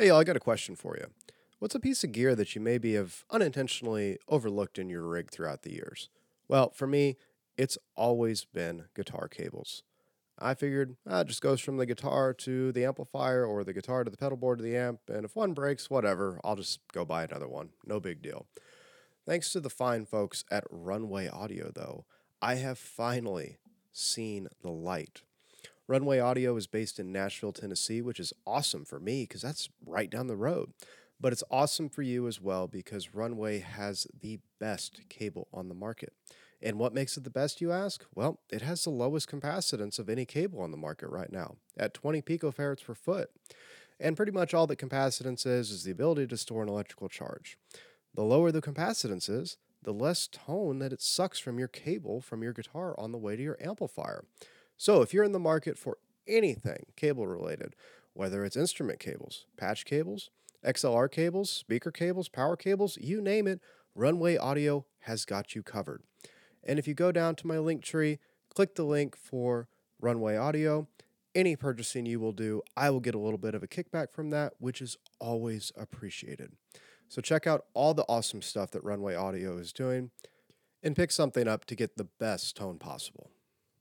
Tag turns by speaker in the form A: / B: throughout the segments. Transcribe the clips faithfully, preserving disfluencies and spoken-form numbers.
A: Hey, y'all, I got a question for you. What's a piece of gear that you maybe have unintentionally overlooked in your rig throughout the years? Well, for me, it's always been guitar cables. I figured ah, it just goes from the guitar to the amplifier or the guitar to the pedal board to the amp, and if one breaks, whatever, I'll just go buy another one. No big deal. Thanks to the fine folks at Runway Audio, though, I have finally seen the light. Runway Audio is based in Nashville, Tennessee, which is awesome for me because that's right down the road. But it's awesome for you as well because Runway has the best cable on the market. And what makes it the best, you ask? Well, it has the lowest capacitance of any cable on the market right now, at twenty picofarads per foot. And pretty much all that capacitance is is the ability to store an electrical charge. The lower the capacitance is, the less tone that it sucks from your cable from your guitar on the way to your amplifier. So if you're in the market for anything cable related, whether it's instrument cables, patch cables, X L R cables, speaker cables, power cables, you name it, Runway Audio has got you covered. And if you go down to my link tree, click the link for Runway Audio. Any purchasing you will do, I will get a little bit of a kickback from that, which is always appreciated. So check out all the awesome stuff that Runway Audio is doing and pick something up to get the best tone possible.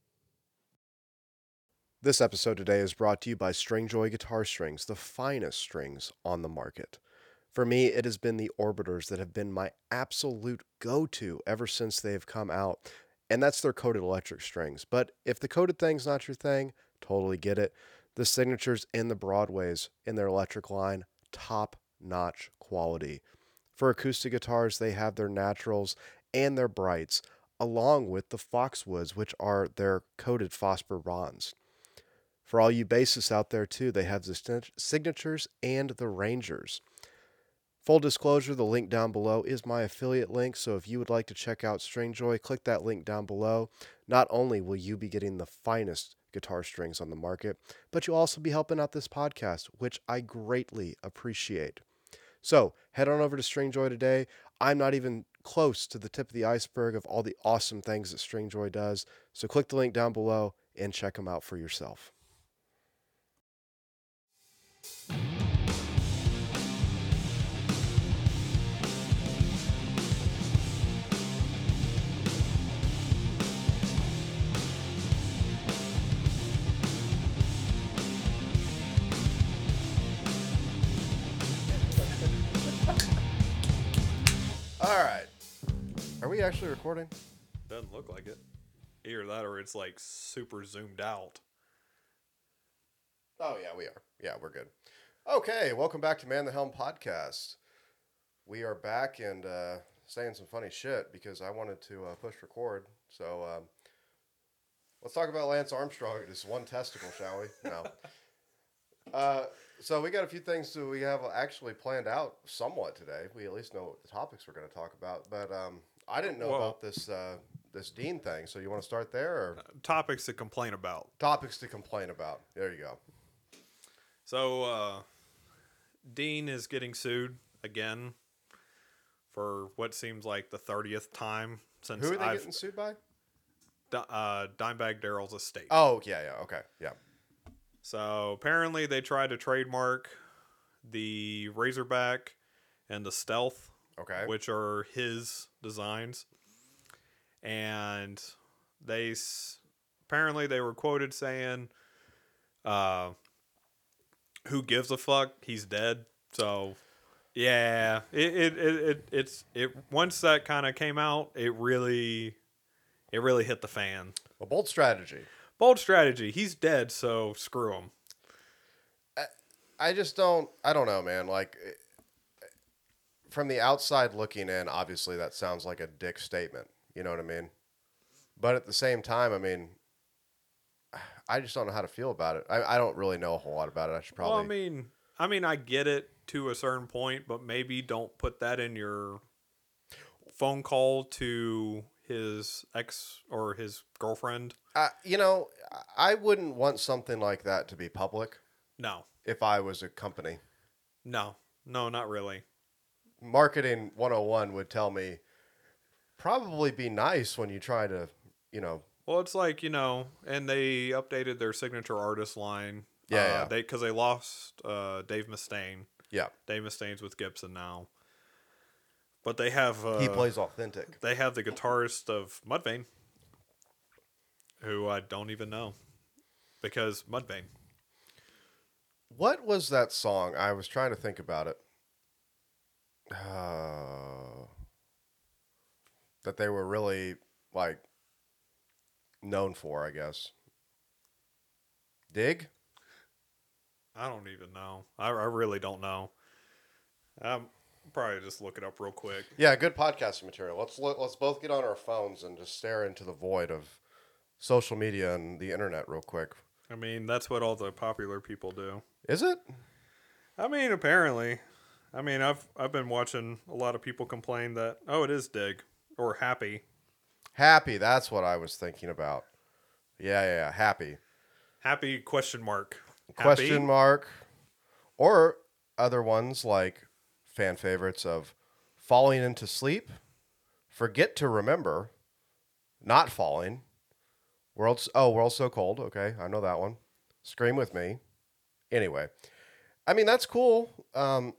A: This episode today is brought to you by Stringjoy Guitar Strings, the finest strings on the market. For me, it has been the Orbiters that have been my absolute go-to ever since they have come out, and that's their coated electric strings. But if the coated thing's not your thing, totally get it. The Signatures and the Broadways in their electric line, top-notch quality. For acoustic guitars, they have their Naturals and their Brights, along with the Foxwoods, which are their coated phosphor bronze. For all you bassists out there, too, they have the Signatures and the Rangers. Full disclosure, the link down below is my affiliate link, so if you would like to check out Stringjoy, click that link down below. Not only will you be getting the finest guitar strings on the market, but you'll also be helping out this podcast, which I greatly appreciate. So, head on over to Stringjoy today. I'm not even close to the tip of the iceberg of all the awesome things that Stringjoy does, so click the link down below and check them out for yourself. All right. Are we actually recording?
B: Doesn't look like it. Either that or it's like super zoomed out.
A: Oh, yeah, we are. Yeah, we're good. Okay, welcome back to Man the Helm Podcast. We are back and uh, saying some funny shit because I wanted to uh, push record. So um, let's talk about Lance Armstrong. Just one testicle, shall we? No. uh, so we got a few things that we have actually planned out somewhat today. We at least know what the topics we're going to talk about. But um, I didn't know
B: Whoa.
A: about this uh, this Dean thing. So you want to start there? Or
B: Uh, topics to complain about.
A: topics to complain about. There you go.
B: So, uh, Dean is getting sued again for what seems like the thirtieth time since
A: Who are they
B: I've
A: getting sued by?
B: Di- uh, Dimebag Darrell's estate.
A: Oh, yeah, yeah, okay, yeah.
B: So apparently they tried to trademark the Razorback and the Stealth,
A: Okay.
B: which are his designs, and they s- apparently they were quoted saying, uh, "Who gives a fuck? He's dead." So, yeah, it it it, it it's it once that kind of came out, it really it really hit the fan.
A: A bold strategy.
B: Bold strategy. He's dead, so screw him.
A: I, I just don't, I don't know, man. Like, from the outside looking in, obviously that sounds like a dick statement. You know what I mean? But at the same time, I mean, I just don't know how to feel about it. I, I don't really know a whole lot about it. I should probably.
B: Well, I mean, I mean, I get it to a certain point, but maybe don't put that in your phone call to his ex or his girlfriend.
A: Uh, you know, I wouldn't want something like that to be public
B: No,
A: if I was a company.
B: no, no, not really.
A: Marketing one oh one would tell me probably be nice when you try to, you know.
B: Well, it's like, you know, and they updated their signature artist line.
A: Yeah,
B: uh,
A: yeah.
B: They because they lost uh, Dave Mustaine.
A: Yeah.
B: Dave Mustaine's with Gibson now. But they have uh,
A: He plays authentic.
B: They have the guitarist of Mudvayne, who I don't even know, because Mudvayne.
A: What was that song? I was trying to think about it. Uh, that they were really like known for, I guess. Dig?
B: I don't even know. I, I really don't know. I'm probably just look it up real quick.
A: Yeah, good podcasting material. Let's look, let's both get on our phones and just stare into the void of social media and the internet real quick.
B: I mean, that's what all the popular people do.
A: Is it?
B: I mean, apparently. I mean, I've I've been watching a lot of people complain that, oh, it is Dig or Happy.
A: Happy, that's what I was thinking about. Yeah, yeah, yeah, happy.
B: Happy question mark. Happy?
A: Question mark. Or other ones like fan favorites of Falling Into Sleep, Forget to Remember, Not Falling, World's oh, World's So Cold. Okay, I know that one. Scream With Me. Anyway, I mean, that's cool. Um,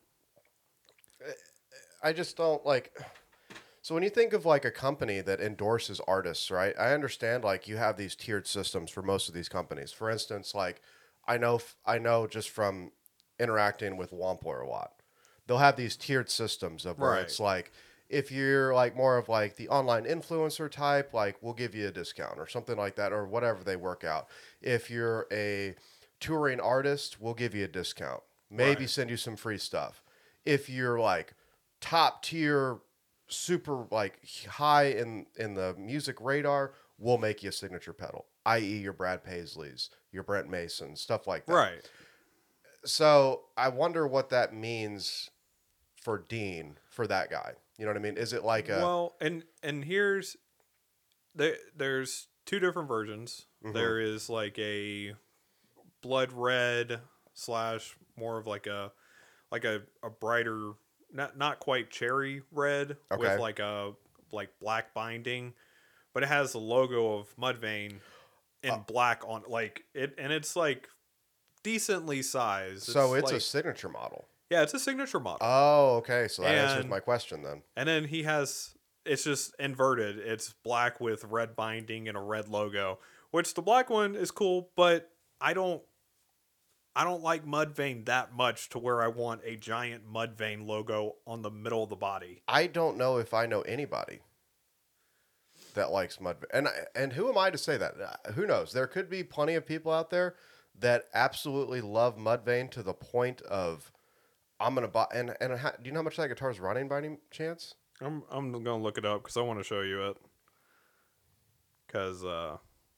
A: I just don't like. So when you think of like a company that endorses artists, right? I understand like you have these tiered systems for most of these companies. For instance, like I know I know just from interacting with Wampler a lot, they'll have these tiered systems of where
B: Right.
A: it's like if you're like more of like the online influencer type, like we'll give you a discount or something like that or whatever they work out. If you're a touring artist, we'll give you a discount. Maybe
B: Right.
A: send you some free stuff. If you're like top tier, super like high in in the music radar, we'll make you a signature pedal, that is your Brad Paisleys, your Brent Masons, stuff like that.
B: Right.
A: So I wonder what that means for Dean, for that guy. You know what I mean? Is it like a
B: Well, and and here's there there's two different versions.
A: Mhm.
B: There is like a blood red slash more of like a like a, a brighter not not quite cherry red
A: Okay.
B: with like a like black binding, but it has the logo of Mudvayne in
A: Uh,
B: black on like it, and it's like decently sized.
A: so it's
B: like,
A: a signature model?
B: yeah, it's a signature model.
A: Oh, okay. So that answers
B: And-
A: my question then.
B: And then he has it's just inverted. It's black with red binding and a red logo, which the black one is cool, but I don't I don't like Mudvayne that much to where I want a giant Mudvayne logo on the middle of the body.
A: I don't know if I know anybody that likes Mudvayne. And I- and who am I to say that? Uh, Who knows? There could be plenty of people out there that absolutely love Mudvayne to the point of I'm gonna buy. And and ha, do you know how much that guitar is running by any chance?
B: I'm I'm gonna look it up because I want to show you it. Cause uh,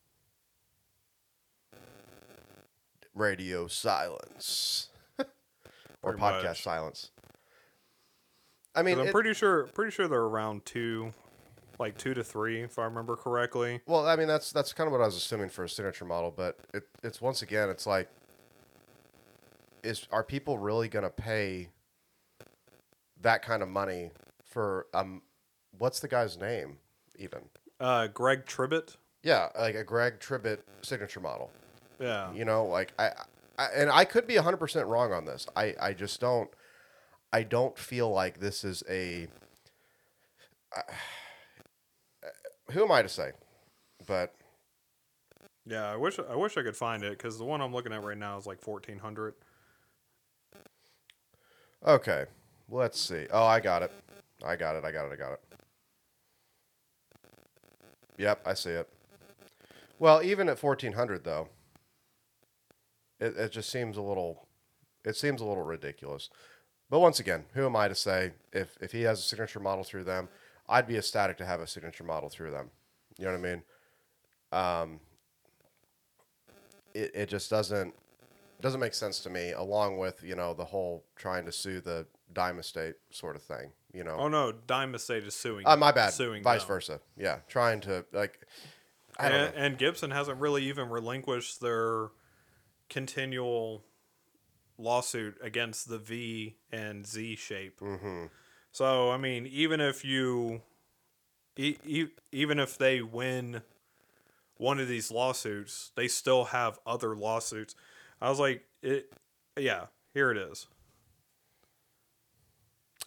A: Radio silence or
B: Pretty
A: podcast
B: much.
A: silence. I mean,
B: 'cause I'm
A: it-
B: pretty sure pretty sure they're around two, like two to three if I remember correctly.
A: well, I mean that's that's kind of what I was assuming for a signature model, but it, it's once again, it's like, is are people really gonna pay that kind of money for um, what's the guy's name even?
B: Uh, Greg Tribbett.
A: Yeah, like a Greg Tribbett signature model.
B: Yeah.
A: You know, like I, I and I could be one hundred percent wrong on this. I, I just don't I don't feel like this is a uh, who am I to say? But
B: Yeah, I wish I wish I could find it because the one I'm looking at right now is like fourteen hundred.
A: okay, let's see. Oh, I got it. I got it. I got it. I got it. Yep, I see it. Well, even at fourteen hundred though, it it just seems a little it seems a little ridiculous. But once again, who am I to say if if he has a signature model through them, I'd be ecstatic to have a signature model through them. You know what I mean? Um, it it just doesn't doesn't make sense to me. Along with you know the whole trying to sue the Dime Estate sort of thing. You know,
B: Oh no, Dime Estate is suing.
A: uh, my bad.
B: Suing
A: Vice
B: them.
A: versa. Yeah, trying to like. I don't
B: And,
A: know.
B: and Gibson hasn't really even relinquished their continual lawsuit against the V and Z shape.
A: Mm-hmm.
B: So I mean, even if you, e- e- even if they win one of these lawsuits, they still have other lawsuits. I was like, it, yeah, here it is.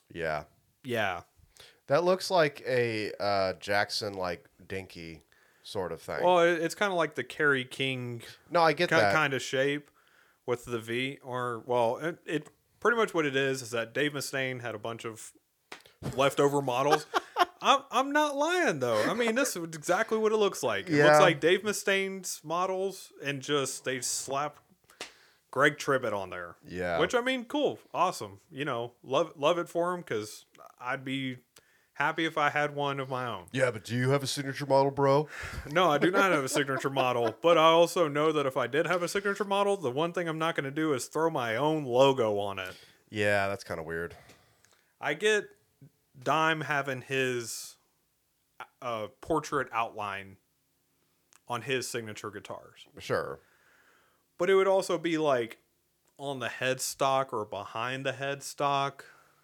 A: Yeah.
B: Yeah.
A: That looks like a uh, Jackson like dinky sort of thing.
B: Well, it, it's kind of like the Kerry King
A: no, I get
B: ki-
A: that.
B: kind of shape with the V. Or, well, it, it pretty much what it is is that Dave Mustaine had a bunch of leftover models. I'm, I'm not lying, though. I mean, this is exactly what it looks like. It
A: Yeah.
B: looks like Dave Mustaine's models, and just they slap Greg Tribbett on there.
A: Yeah.
B: Which, I mean, cool. Awesome. You know, love, love it for him, because I'd be happy if I had one of my own.
A: Yeah, but do you have a signature model, bro?
B: No, I do not have a signature model, but I also know that if I did have a signature model, the one thing I'm not going to do is throw my own logo on it.
A: Yeah, that's kind of weird.
B: I get Dime having his uh, portrait outline on his signature guitars,
A: Sure.
B: but it would also be like on the headstock or behind the headstock.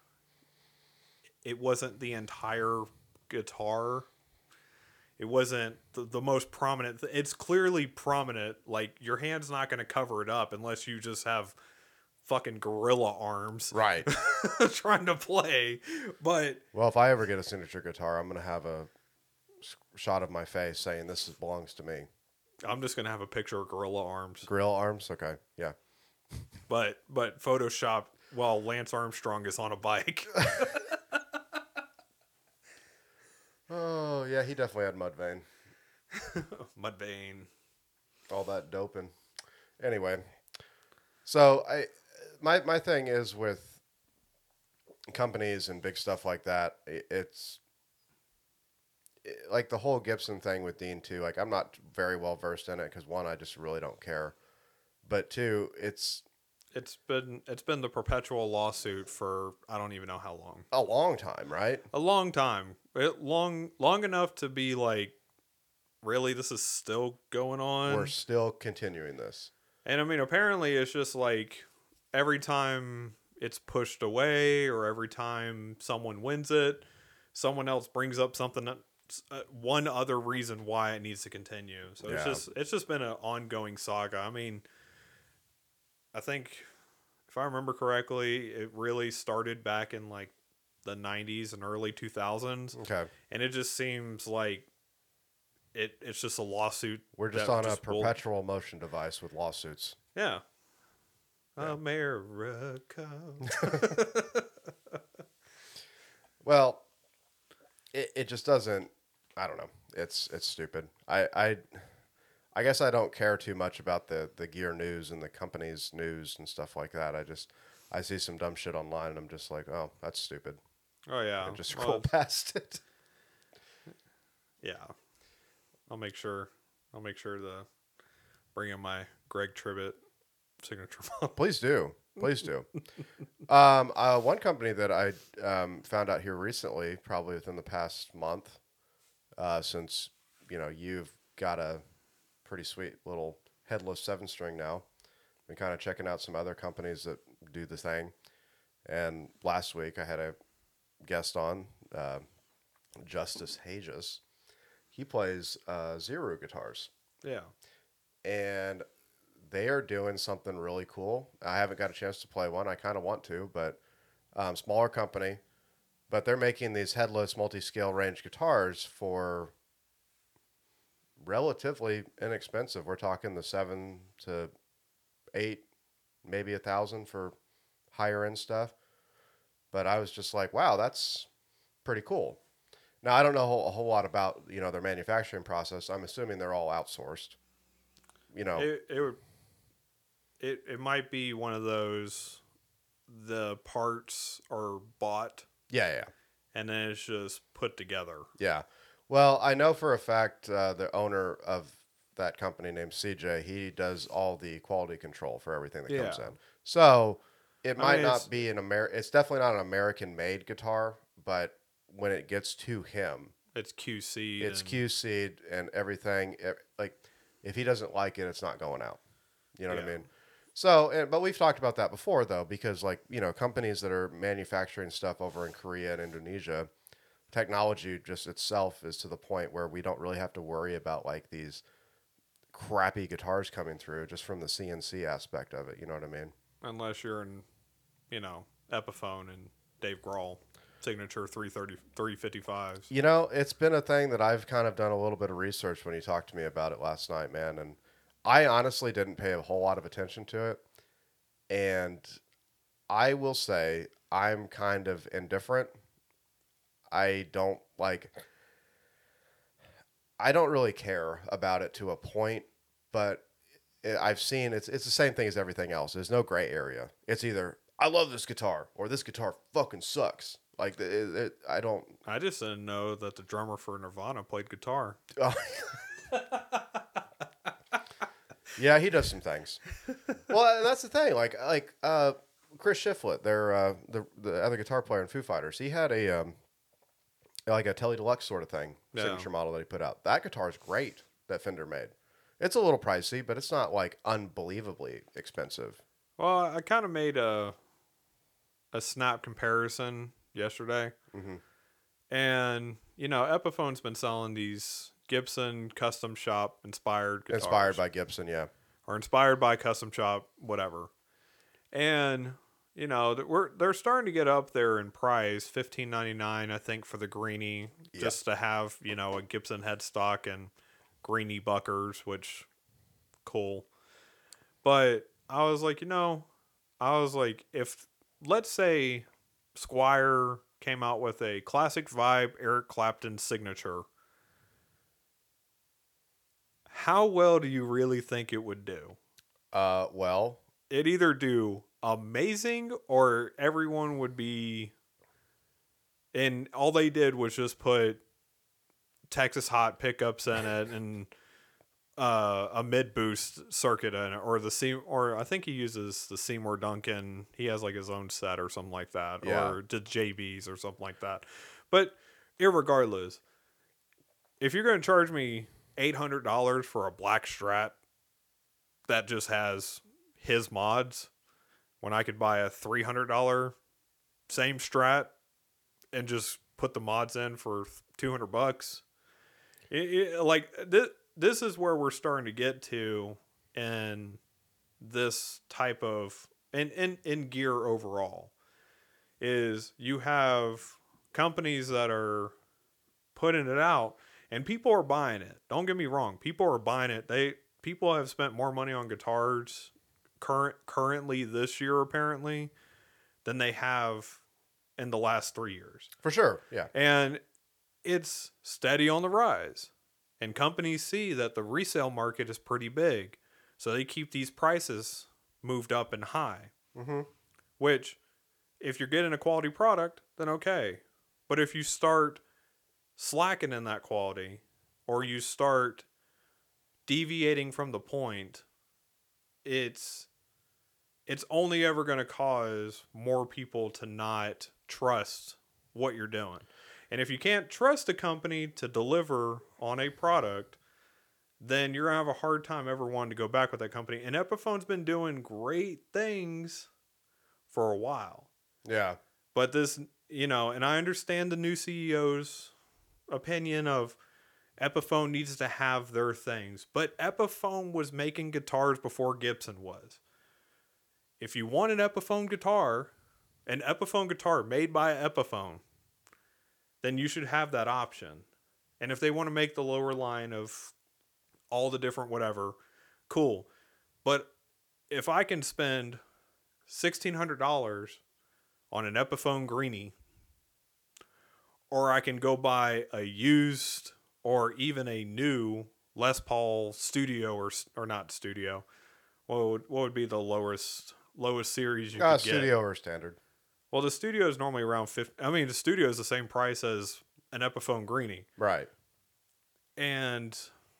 B: It wasn't the entire guitar. It wasn't the, the most prominent. It's clearly prominent. Like, your hand's not going to cover it up unless you just have fucking gorilla arms
A: Right.
B: trying to play. But
A: Well, if I ever get a signature guitar, I'm going to have a s- shot of my face saying this is, belongs to me.
B: I'm just going to have a picture of gorilla arms.
A: Grill arms? Okay. Yeah.
B: But but Photoshop while Lance Armstrong is on a bike.
A: Oh, yeah, he definitely had Mudvayne.
B: Mudvayne.
A: All that doping. Anyway, so I, my my thing is with companies and big stuff like that. i- It's it, like the whole Gibson thing with Dean too. Like, I'm not very well versed in it because one, I just really don't care. But two, it's
B: It's been it's been the perpetual lawsuit for I don't even know how long.
A: a long time, right?
B: A long time. It, long long enough to be like, really, this is still going on?
A: We're still continuing this.
B: And I mean, apparently it's just like every time it's pushed away or every time someone wins it, someone else brings up something that, uh, one other reason why it needs to continue. So it's
A: Yeah.
B: just it's just been an ongoing saga. I mean, I think if I remember correctly, it really started back in like the nineties and early two thousands,
A: Okay.
B: and it just seems like it it's just a lawsuit.
A: We're just
B: that
A: on a
B: just will-
A: perpetual motion device with lawsuits.
B: Yeah.
A: Yeah.
B: America.
A: Well, it, it just doesn't. I don't know. It's it's stupid. I, I I guess I don't care too much about the the gear news and the company's news and stuff like that. I just I see some dumb shit online and I'm just like, oh, that's stupid.
B: Oh yeah.
A: And just scroll
B: Well,
A: past it.
B: yeah. I'll make sure. I'll make sure to bring in my Greg Tribbett signature model.
A: Please do. Please do. um, uh, one company that I um, found out here recently, probably within the past month, uh, since you know you've got a pretty sweet little headless seven string now. Been kind of checking out some other companies that do the thing. And last week I had a guest on, uh, Justice Hages. He plays uh, Zero guitars,
B: Yeah.
A: and they are doing something really cool. I haven't got a chance to play one. I kind of want to, but um, smaller company. But they're making these headless multi-scale range guitars for relatively inexpensive. We're talking the seven to eight, maybe a thousand for higher end stuff. But I was just like, wow, that's pretty cool. Now I don't know a whole, a whole lot about you know their manufacturing process. I'm assuming they're all outsourced. You know,
B: It it would it it might be one of those the parts are bought
A: yeah, yeah,
B: and then it's just put together.
A: yeah. Well, I know for a fact uh, the owner of that company named C J, he does all the quality control for everything that comes
B: Yeah.
A: in. So it
B: I
A: might
B: mean, it's-
A: not be an Amer. It's definitely not an American-made guitar, but when it gets to him,
B: It's Q C.
A: it's
B: and,
A: Q C'd and everything. It, like, if he doesn't like it, it's not going out. You know what I
B: Yeah.
A: mean? So, and, but we've talked about that before, though, because like you know, companies that are manufacturing stuff over in Korea and Indonesia, technology just itself is to the point where we don't really have to worry about like these crappy guitars coming through just from the C N C aspect of it. You know what I mean?
B: Unless you're in, you know, Epiphone and Dave Grohl. signature three thirty, three fifty-fives.
A: You know, it's been a thing that I've kind of done a little bit of research when you talked to me about it last night, man. And I honestly didn't pay a whole lot of attention to it. And I will say I'm kind of indifferent. I don't like, I don't really care about it to a point, but I've seen it's it's the same thing as everything else. There's no gray area. It's either I love this guitar or this guitar fucking sucks. Like it, it, I don't.
B: I just didn't know that the drummer for Nirvana played guitar.
A: Oh. Yeah, he does some things. Well, that's the thing. Like like uh, Chris Shiflett, their uh, the the other guitar player in Foo Fighters, he had a um, like a Tele Deluxe sort of thing,
B: Yeah.
A: signature model that he put out. That guitar is great that Fender made. It's a little pricey, but it's not like unbelievably expensive.
B: Well, I kind of made a a snap comparison yesterday,
A: Mm-hmm.
B: and you know, Epiphone's been selling these Gibson custom shop inspired guitars,
A: Inspired by Gibson, yeah.
B: or inspired by custom shop, whatever. And you know, th- we're they're starting to get up there in price, fifteen ninety nine, I think, for the greenie,
A: Yep.
B: just to have you know a Gibson headstock and greenie buckers, which cool. But I was like, you know, I was like, if let's say Squier came out with a classic vibe Eric Clapton signature, how well do you really think it would do?
A: Uh, well,
B: It'd either do amazing or everyone would be. And all they did was just put Texas Hot pickups in it and uh, a mid boost circuit in it, or the Se- or I think he uses the Seymour Duncan. He has like his own set or something like that,
A: Yeah.
B: or the J Bs or something like that. But irregardless, if you're going to charge me eight hundred dollars for a black Strat that just has his mods, when I could buy a three hundred dollars same Strat and just put the mods in for two hundred bucks, it, it, like this. This is where we're starting to get to in this type of in, in, in gear overall, is you have companies that are putting it out and people are buying it. Don't get me wrong. People are buying it. They people have spent more money on guitars current currently this year apparently than they have in the last three years.
A: for sure, yeah.
B: And it's steady on the rise. And companies see that the resale market is pretty big. So they keep these prices moved up and high.
A: Mm-hmm.
B: Which, if you're getting a quality product, then okay. But if you start slacking in that quality, or you start deviating from the point, it's it's only ever going to cause more people to not trust what you're doing. And if you can't trust a company to deliver on a product, then you're going to have a hard time ever wanting to go back with that company. And Epiphone's been doing great things for a while.
A: Yeah.
B: But this, you know, and I understand the new C E O's opinion of Epiphone needs to have their things. But Epiphone was making guitars before Gibson was. If you want an Epiphone guitar, an Epiphone guitar made by Epiphone, then you should have that option. And if they want to make the lower line of all the different whatever, cool. But if I can spend sixteen hundred dollars on an Epiphone greenie, or I can go buy a used or even a new Les Paul Studio or or not Studio, what would, what would be the lowest lowest series you
A: Uh,
B: could get?
A: studio or standard.
B: Well, the Studio is normally around fifty. I mean, the Studio is the same price as an Epiphone greenie,
A: Right.
B: and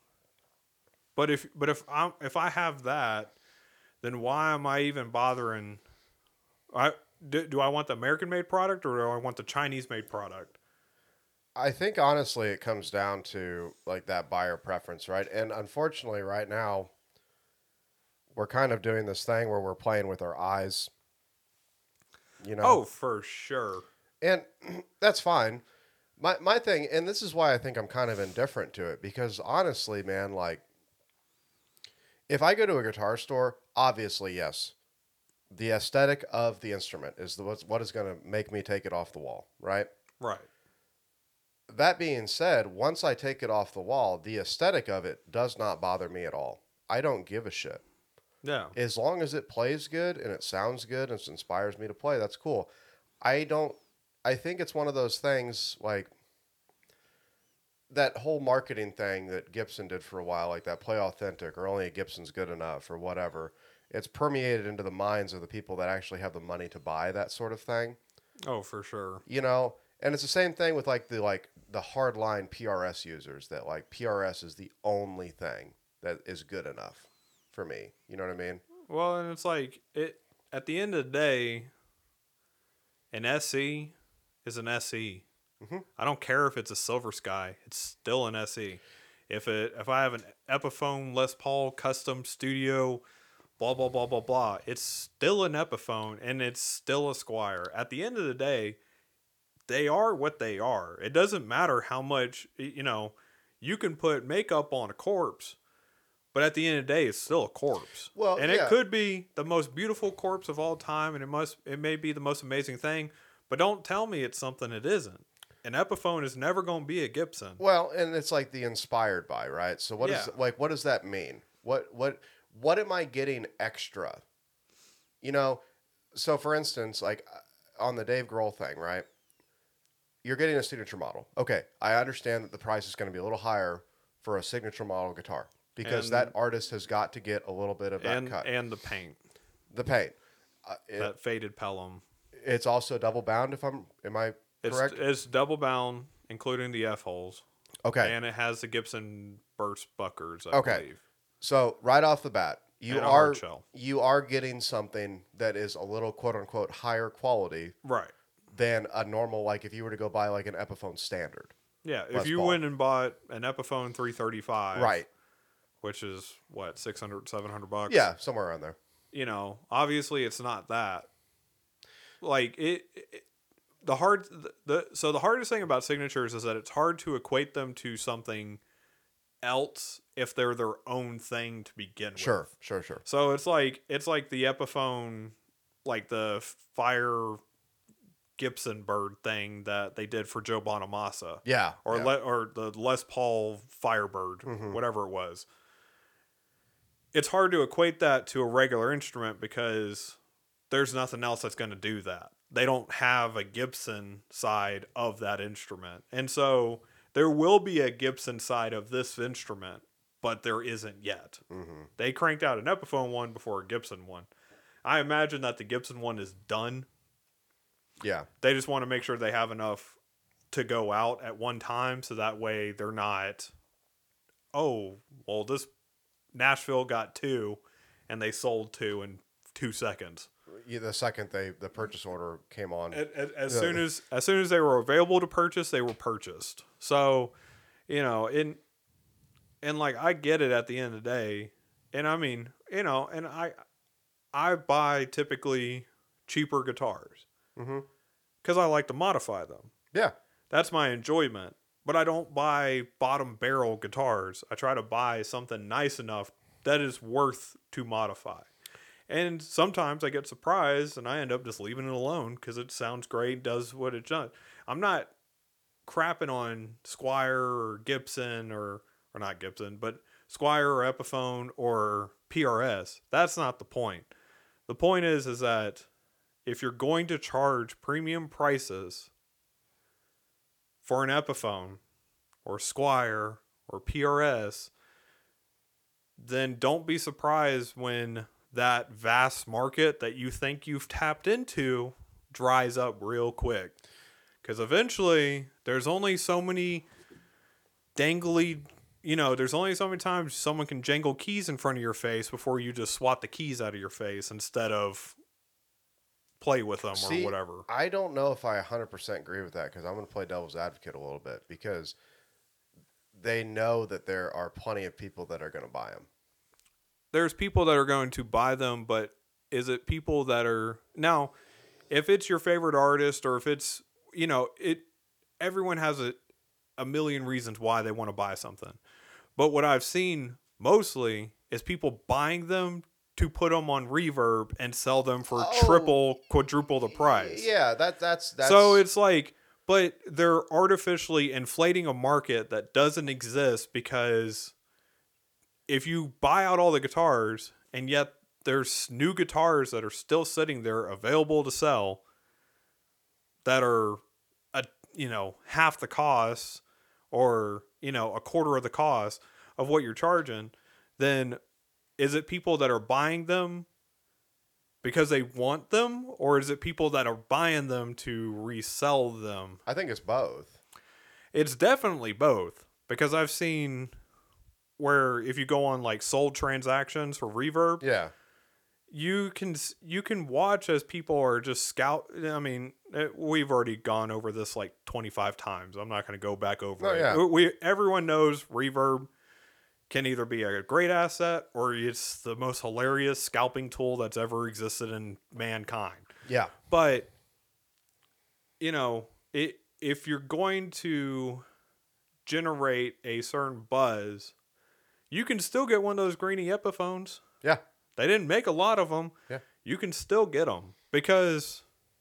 B: but if but if I if I have that, then why am I even bothering? I do, do I want the American made product or do I want the Chinese made product?
A: I think honestly it comes down to like that buyer preference, right? And unfortunately right now we're kind of doing this thing where we're playing with our eyes. You know.
B: Oh, for sure.
A: And that's fine. My my thing, and this is why I think I'm kind of indifferent to it, because honestly, man, like if I go to a guitar store, obviously, yes, the aesthetic of the instrument is the, what's, what is going to make me take it off the wall, right?
B: Right.
A: That being said, once I take it off the wall, the aesthetic of it does not bother me at all. I don't give a shit.
B: Yeah.
A: As long as it plays good and it sounds good and it inspires me to play, that's cool. I don't, I think it's one of those things like that whole marketing thing that Gibson did for a while, like that play authentic or only a Gibson's good enough or whatever. It's permeated into the minds of the people that actually have the money to buy that sort of thing.
B: Oh, for sure.
A: You know, and it's the same thing with like the like the hardline P R S users that like P R S is the only thing that is good enough for me. You know what I mean?
B: Well, and it's like it at the end of the day, an S E is an S E.
A: Mm-hmm.
B: I don't care if it's a Silver Sky; it's still an S E. If it if I have an Epiphone Les Paul custom studio, blah blah blah blah blah, it's still an Epiphone and it's still a Squier. At the end of the day, they are what they are. It doesn't matter how much, you know, you can put makeup on a corpse, but at the end of the day, it's still a corpse.
A: Well,
B: and
A: yeah.
B: it could be the most beautiful corpse of all time, and it must it may be the most amazing thing, but don't tell me it's something it isn't. An Epiphone is never going to be a Gibson.
A: Well, and it's like the inspired by, right? So what is
B: Yeah.
A: like what does that mean? What what what am I getting extra? You know, so for instance, like on the Dave Grohl thing, right? You're getting a signature model. Okay, I understand that the price is going to be a little higher for a signature model guitar because
B: And-
A: that artist has got to get a little bit of that
B: and
A: cut.
B: and the paint,
A: The paint. Uh, it,
B: that faded Pelham.
A: it's also double bound. If I'm, am I
B: It's
A: correct?
B: it's double bound, including the F holes,
A: Okay.
B: and it has the Gibson burst buckers. I
A: Okay.
B: believe.
A: So right off the bat, you
B: And a
A: are
B: hard shell.
A: you are getting something that is a little quote unquote higher quality
B: Right.
A: than a normal, like if you were to go buy like an Epiphone standard.
B: Yeah, if
A: Les
B: you
A: Paul.
B: went and bought an Epiphone three thirty-five,
A: Right.
B: which is what six hundred, seven hundred bucks.
A: Yeah, somewhere around there.
B: You know, obviously it's not that. Like it, it the hard the, the so the hardest thing about signatures is that it's hard to equate them to something else if they're their own thing to begin
A: Sure,
B: with.
A: sure, sure.
B: So it's like it's like the Epiphone, like the Fire Gibson bird thing that they did for Joe Bonamassa.
A: Yeah.
B: Or
A: yeah.
B: Le- or the Les Paul Firebird,
A: Mhm.
B: whatever it was. It's hard to equate that to a regular instrument because there's nothing else that's going to do that. They don't have a Gibson side of that instrument. And so there will be a Gibson side of this instrument, but there isn't yet.
A: Mm-hmm.
B: They cranked out an Epiphone one before a Gibson one. I imagine that the Gibson one is done.
A: Yeah.
B: They just want to make sure they have enough to go out at one time so that way they're not, oh, well, this Nashville got two and they sold two in two seconds.
A: Yeah, the second they the purchase order came on.
B: As, as, as
A: Yeah.
B: soon as as soon as they were available to purchase, they were purchased. So, you know, in and like I get it at the end of the day, and I mean, you know, and I I buy typically cheaper guitars
A: Mm-hmm.
B: because I like to modify them.
A: Yeah.
B: That's my enjoyment. But I don't buy bottom barrel guitars. I try to buy something nice enough that is worth to modify. And sometimes I get surprised and I end up just leaving it alone because it sounds great, does what it does. I'm not crapping on Squier or Gibson or, or not Gibson, but Squier or Epiphone or P R S. That's not the point. The point is, is that if you're going to charge premium prices for an Epiphone or Squier or P R S, then don't be surprised when that vast market that you think you've tapped into dries up real quick. Because eventually there's only so many dangly, you know, there's only so many times someone can jangle keys in front of your face before you just swat the keys out of your face instead of play with them
A: See,
B: or whatever.
A: I don't know if I one hundred percent agree with that because I'm going to play devil's advocate a little bit because they know that there are plenty of people that are going to buy them.
B: There's people that are going to buy them, but is it people that are now, if it's your favorite artist or if it's, you know, it, everyone has a, a million reasons why they want to buy something. But what I've seen mostly is people buying them to put them on Reverb and sell them for
A: Oh,
B: triple, quadruple the price.
A: Yeah, that that's that's
B: So it's like, but they're artificially inflating a market that doesn't exist, because if you buy out all the guitars and yet there's new guitars that are still sitting there available to sell that are, a, you know, half the cost, or, you know, a quarter of the cost of what you're charging, then is it people that are buying them because they want them, or is it people that are buying them to resell them?
A: I think it's both.
B: It's definitely both, because I've seen where if you go on like sold transactions for Reverb,
A: Yeah.
B: you can you can watch as people are just scout. I mean, it, we've already gone over this like twenty-five times. I'm not going to go back over
A: Oh,
B: it.
A: yeah.
B: We everyone knows Reverb can either be a great asset or it's the most hilarious scalping tool that's ever existed in mankind.
A: Yeah.
B: But, you know, it, if you're going to generate a certain buzz, you can still get one of those Greenie Epiphones.
A: Yeah.
B: They didn't make a lot of them.
A: Yeah.
B: You can still get them, because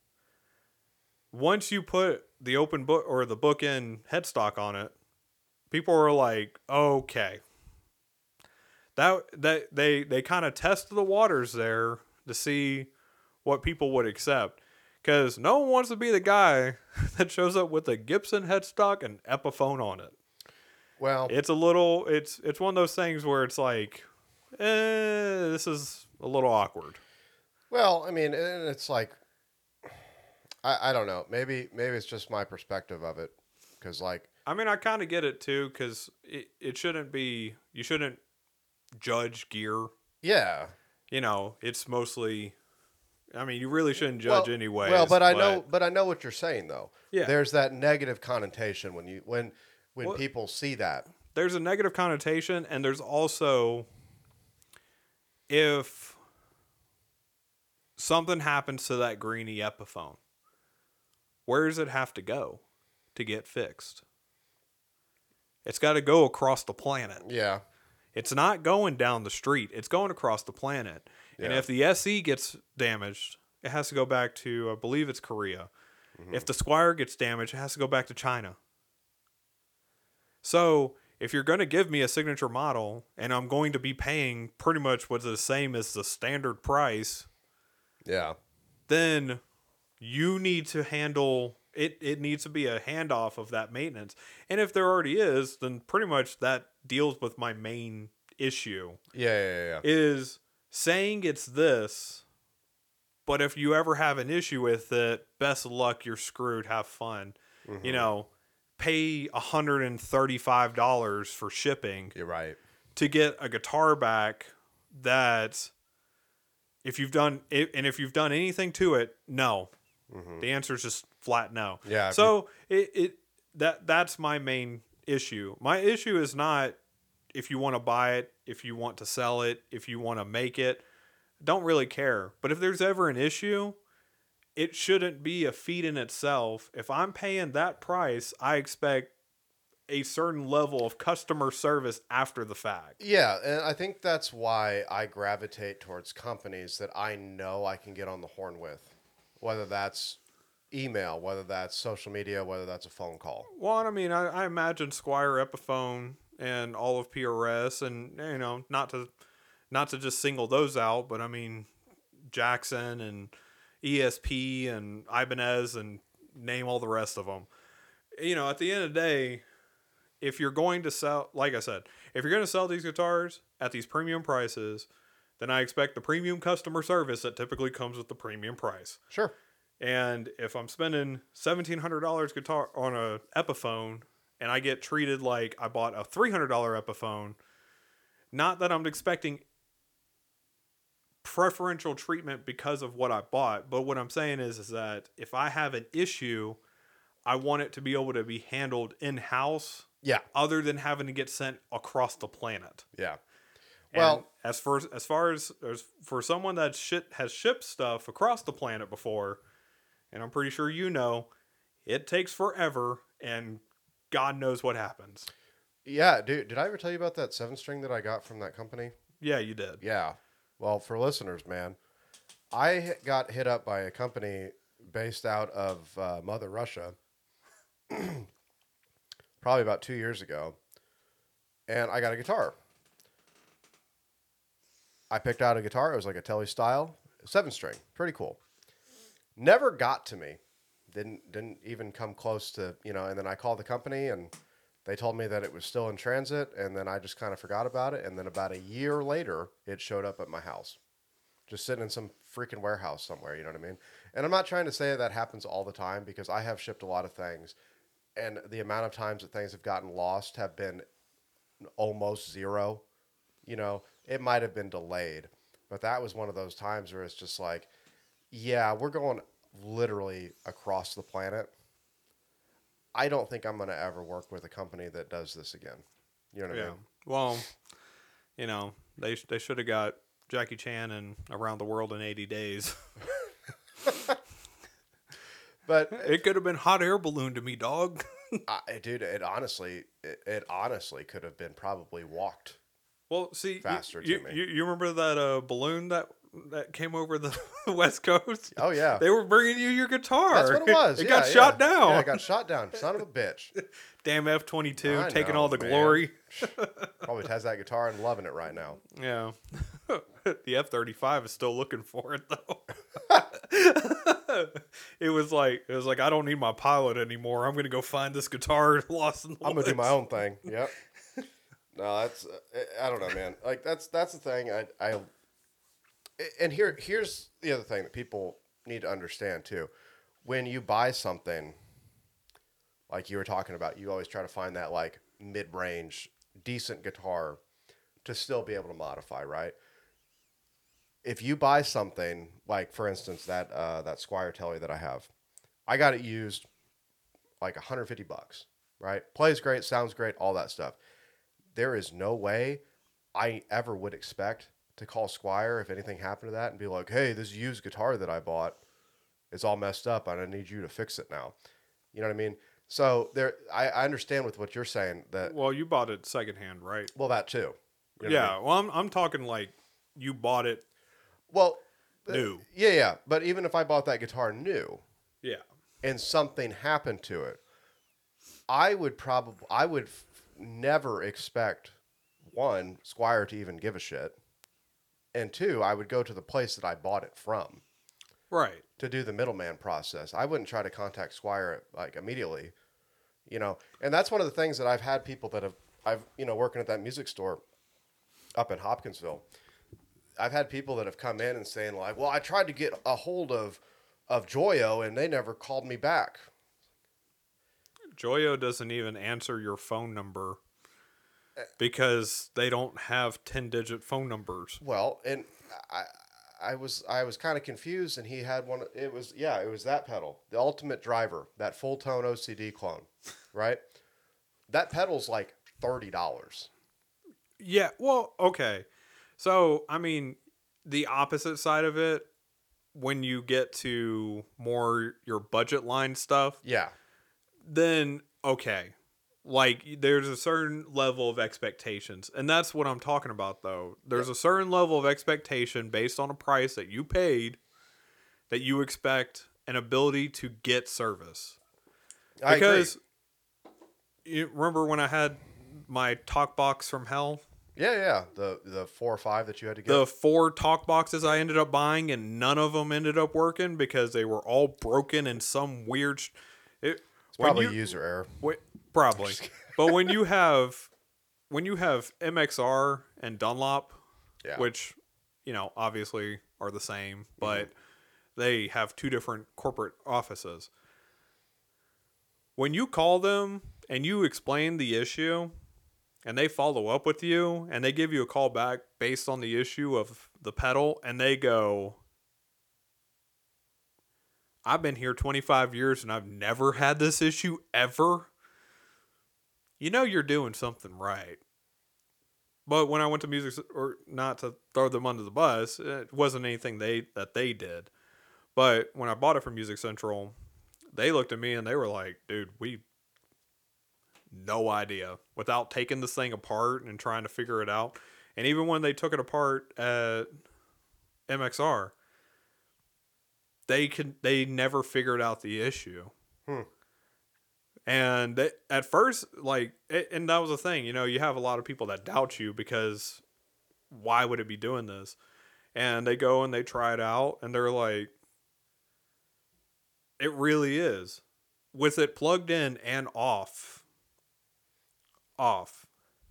B: once you put the open book or the book-in headstock on it, people are like, okay. That that they they kind of test the waters there to see what people would accept, because no one wants to be the guy that shows up with a Gibson headstock and Epiphone on it.
A: Well,
B: It's a little it's it's one of those things where it's like, eh, this is a little awkward.
A: well, I mean, and it's like, I, I don't know. Maybe maybe it's just my perspective of it, because like,
B: I mean, I kind of get it too, because it, it shouldn't be, you shouldn't judge gear.
A: yeah.
B: You know, it's mostly, I mean, you really shouldn't judge
A: well,
B: anyway.
A: Well, but I know, but I know what you're saying though.
B: Yeah.
A: There's that negative connotation when you when when
B: Well,
A: people see that.
B: There's a negative connotation, and there's also, if something happens to that Greenie Epiphone, where does it have to go to get fixed? It's got to go across the planet.
A: Yeah.
B: It's not going down the street. It's going across the planet. And
A: Yeah.
B: if the S E gets damaged, it has to go back to, I believe it's Korea.
A: Mm-hmm.
B: If the Squire gets damaged, it has to go back to China. So if you're going to give me a signature model and I'm going to be paying pretty much what's the same as the standard price,
A: Yeah.
B: then you need to handle it. It needs to be a handoff of that maintenance. And if there already is, then pretty much that deals with my main issue.
A: Yeah. Yeah. Yeah.
B: Is saying it's this, but if you ever have an issue with it, best of luck, you're screwed. Have fun.
A: Mm-hmm.
B: You know, pay one hundred thirty-five dollars for shipping
A: You're right.
B: to get a guitar back that, if you've done it, and if you've done anything to it, no.
A: Mm-hmm.
B: The answer is just flat no.
A: Yeah. if
B: So it, it that that's my main issue. My issue is not if you want to buy it, if you want to sell it, if you want to make it. Don't really care. But if there's ever an issue, it shouldn't be a feat in itself. If I'm paying that price, I expect a certain level of customer service after the fact.
A: Yeah, and I think that's why I gravitate towards companies that I know I can get on the horn with, whether that's email, whether that's social media, whether that's a phone call.
B: Well, I mean, I, I imagine Squire Epiphone and all of P R S, and you know, not to not to just single those out, but I mean Jackson and E S P and Ibanez and name all the rest of them. You know, at the end of the day, if you're going to sell, like I said, if you're going to sell these guitars at these premium prices, then I expect the premium customer service that typically comes with the premium price.
A: Sure.
B: And if I'm spending seventeen hundred dollars guitar on a Epiphone and I get treated like I bought a three hundred dollars Epiphone, not that I'm expecting preferential treatment because of what I bought, but what I'm saying is, is that if I have an issue, I want it to be able to be handled in-house,
A: Yeah.
B: other than having to get sent across the planet.
A: Yeah.
B: And
A: Well,
B: as far as far as, as for someone that shit has shipped stuff across the planet before, and I'm pretty sure you know, it takes forever, and God knows what happens.
A: yeah, dude, did I ever tell you about that seven string that I got from that company?
B: Yeah, you did.
A: Yeah. Well, for listeners, man, I h- got hit up by a company based out of uh, Mother Russia probably about two years ago, and I got a guitar. I picked out a guitar. It was like a Tele style, seven string, pretty cool. Never got to me. Didn't didn't even come close to, you know. And then I called the company, and they told me that it was still in transit, and then I just kind of forgot about it. And then about a year later, it showed up at my house, just sitting in some freaking warehouse somewhere. You know what I mean? And I'm not trying to say that happens all the time because I have shipped a lot of things, and the amount of times that things have gotten lost have been almost zero. You know, it might have been delayed, but that was one of those times where it's just like, yeah, we're going literally across the planet. I don't think I'm going to ever work with a company that does this again. You know what I
B: Yeah.
A: mean?
B: Well, you know, they they should have got Jackie Chan in Around the World in eighty days.
A: But
B: It could have been hot air balloon to me, dog.
A: I, dude, it honestly, it, it honestly could have been probably walked.
B: Well, see,
A: Faster
B: you,
A: to me.
B: you, you remember that uh, balloon that that came over the West Coast?
A: Oh yeah,
B: They were bringing you your guitar.
A: that's what it was.
B: It
A: Yeah,
B: got
A: yeah.
B: shot down.
A: Yeah, it got shot down. Son of a bitch.
B: Damn F twenty-two
A: I
B: taking
A: know,
B: all the
A: man.
B: glory.
A: Probably has that guitar and loving it right now.
B: Yeah. The F thirty-five is still looking for it though. It was like it was like I don't need my pilot anymore. I'm gonna go find this guitar lost in the
A: I'm gonna do my
B: woods.
A: own thing. Yep. No, that's uh, I don't know, man. Like that's that's the thing. I I and here here's the other thing that people need to understand too. When you buy something, like you were talking about, you always try to find that like mid-range, decent guitar to still be able to modify, right? If you buy something like, for instance, that uh, that Squire Telly that I have, I got it used like one hundred fifty bucks, right? Plays great, sounds great, all that stuff. There is no way I ever would expect to call Squire if anything happened to that and be like, hey, this used guitar that I bought is all messed up and I need you to fix it now. You know what I mean? So there, I, I understand with what you're saying that,
B: Well, you bought it secondhand, right?
A: well, that too. You know what I
B: Yeah.
A: mean?
B: Well, I'm I'm talking like you bought it
A: Well, uh,
B: new.
A: yeah, yeah. But even if I bought that guitar new
B: Yeah.
A: and something happened to it, I would probably, I would f- never expect one, Squire to even give a shit. And two, I would go to the place that I bought it from
B: Right.
A: to do the middleman process. I wouldn't try to contact Squire like immediately, you know. And that's one of the things that I've had people that have I've you know working at that music store up in Hopkinsville. I've had people that have come in and saying like, "Well, I tried to get a hold of of Joyo and they never called me back."
B: Joyo doesn't even answer your phone number because they don't have ten digit phone numbers.
A: Well, and I I was I was kind of confused, and he had one. It was yeah, it was that pedal, the Ultimate Driver, that full tone O C D clone, right? That pedal's like thirty dollars.
B: Yeah, well, okay. So, I mean, the opposite side of it, when you get to more your budget line stuff,
A: Yeah,
B: then okay. Like, there's a certain level of expectations. And that's what I'm talking about, though. There's a certain level of expectation based on a price that you paid that you expect an ability to get service.
A: I
B: Because
A: agree.
B: you remember when I had my talk box from hell?
A: Yeah, yeah, the the four or five that you had to get.
B: The four talk boxes I ended up buying, and none of them ended up working because they were all broken in some weird. Sh- it,
A: it's
B: when
A: probably
B: you-
A: user error.
B: Wait, probably, but when you have when you have M X R and Dunlop,
A: Yeah,
B: which you know obviously are the same, but they have two different corporate offices. When you call them and you explain the issue, and they follow up with you and they give you a call back based on the issue of the pedal, and they go, I've been here twenty-five years and I've never had this issue ever. You know you're doing something right. But when I went to music, or not to throw them under the bus, it wasn't anything they that they did. But when I bought it from Music Central, they looked at me and they were like, dude, we no idea, without taking this thing apart and trying to figure it out. And even when they took it apart at M X R, they could they never figured out the issue.
A: Hmm.
B: And they, at first, like, it, and that was the thing, you know, you have a lot of people that doubt you because why would it be doing this? And they go and they try it out, and they're like, it really is. With it plugged in and off, off,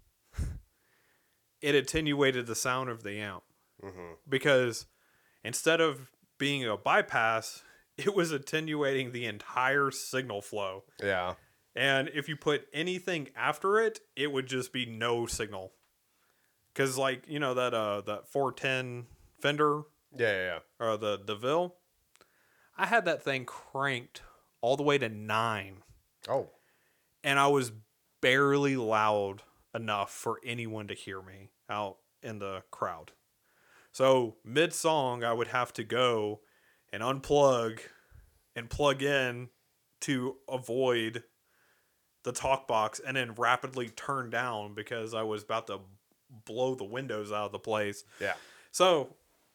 B: it attenuated the sound of the amp.
A: Mm-hmm.
B: Because instead of being a bypass, it was attenuating the entire signal flow.
A: Yeah.
B: And if you put anything after it, it would just be no signal. Because, like, you know, that uh that four ten Fender,
A: Yeah, yeah, yeah.
B: or the DeVille, I had that thing cranked all the way to nine.
A: Oh.
B: And I was barely loud enough for anyone to hear me out in the crowd. So mid-song, I would have to go and unplug and plug in to avoid the talk box, and then rapidly turn down because I was about to blow the windows out of the place.
A: Yeah.
B: So,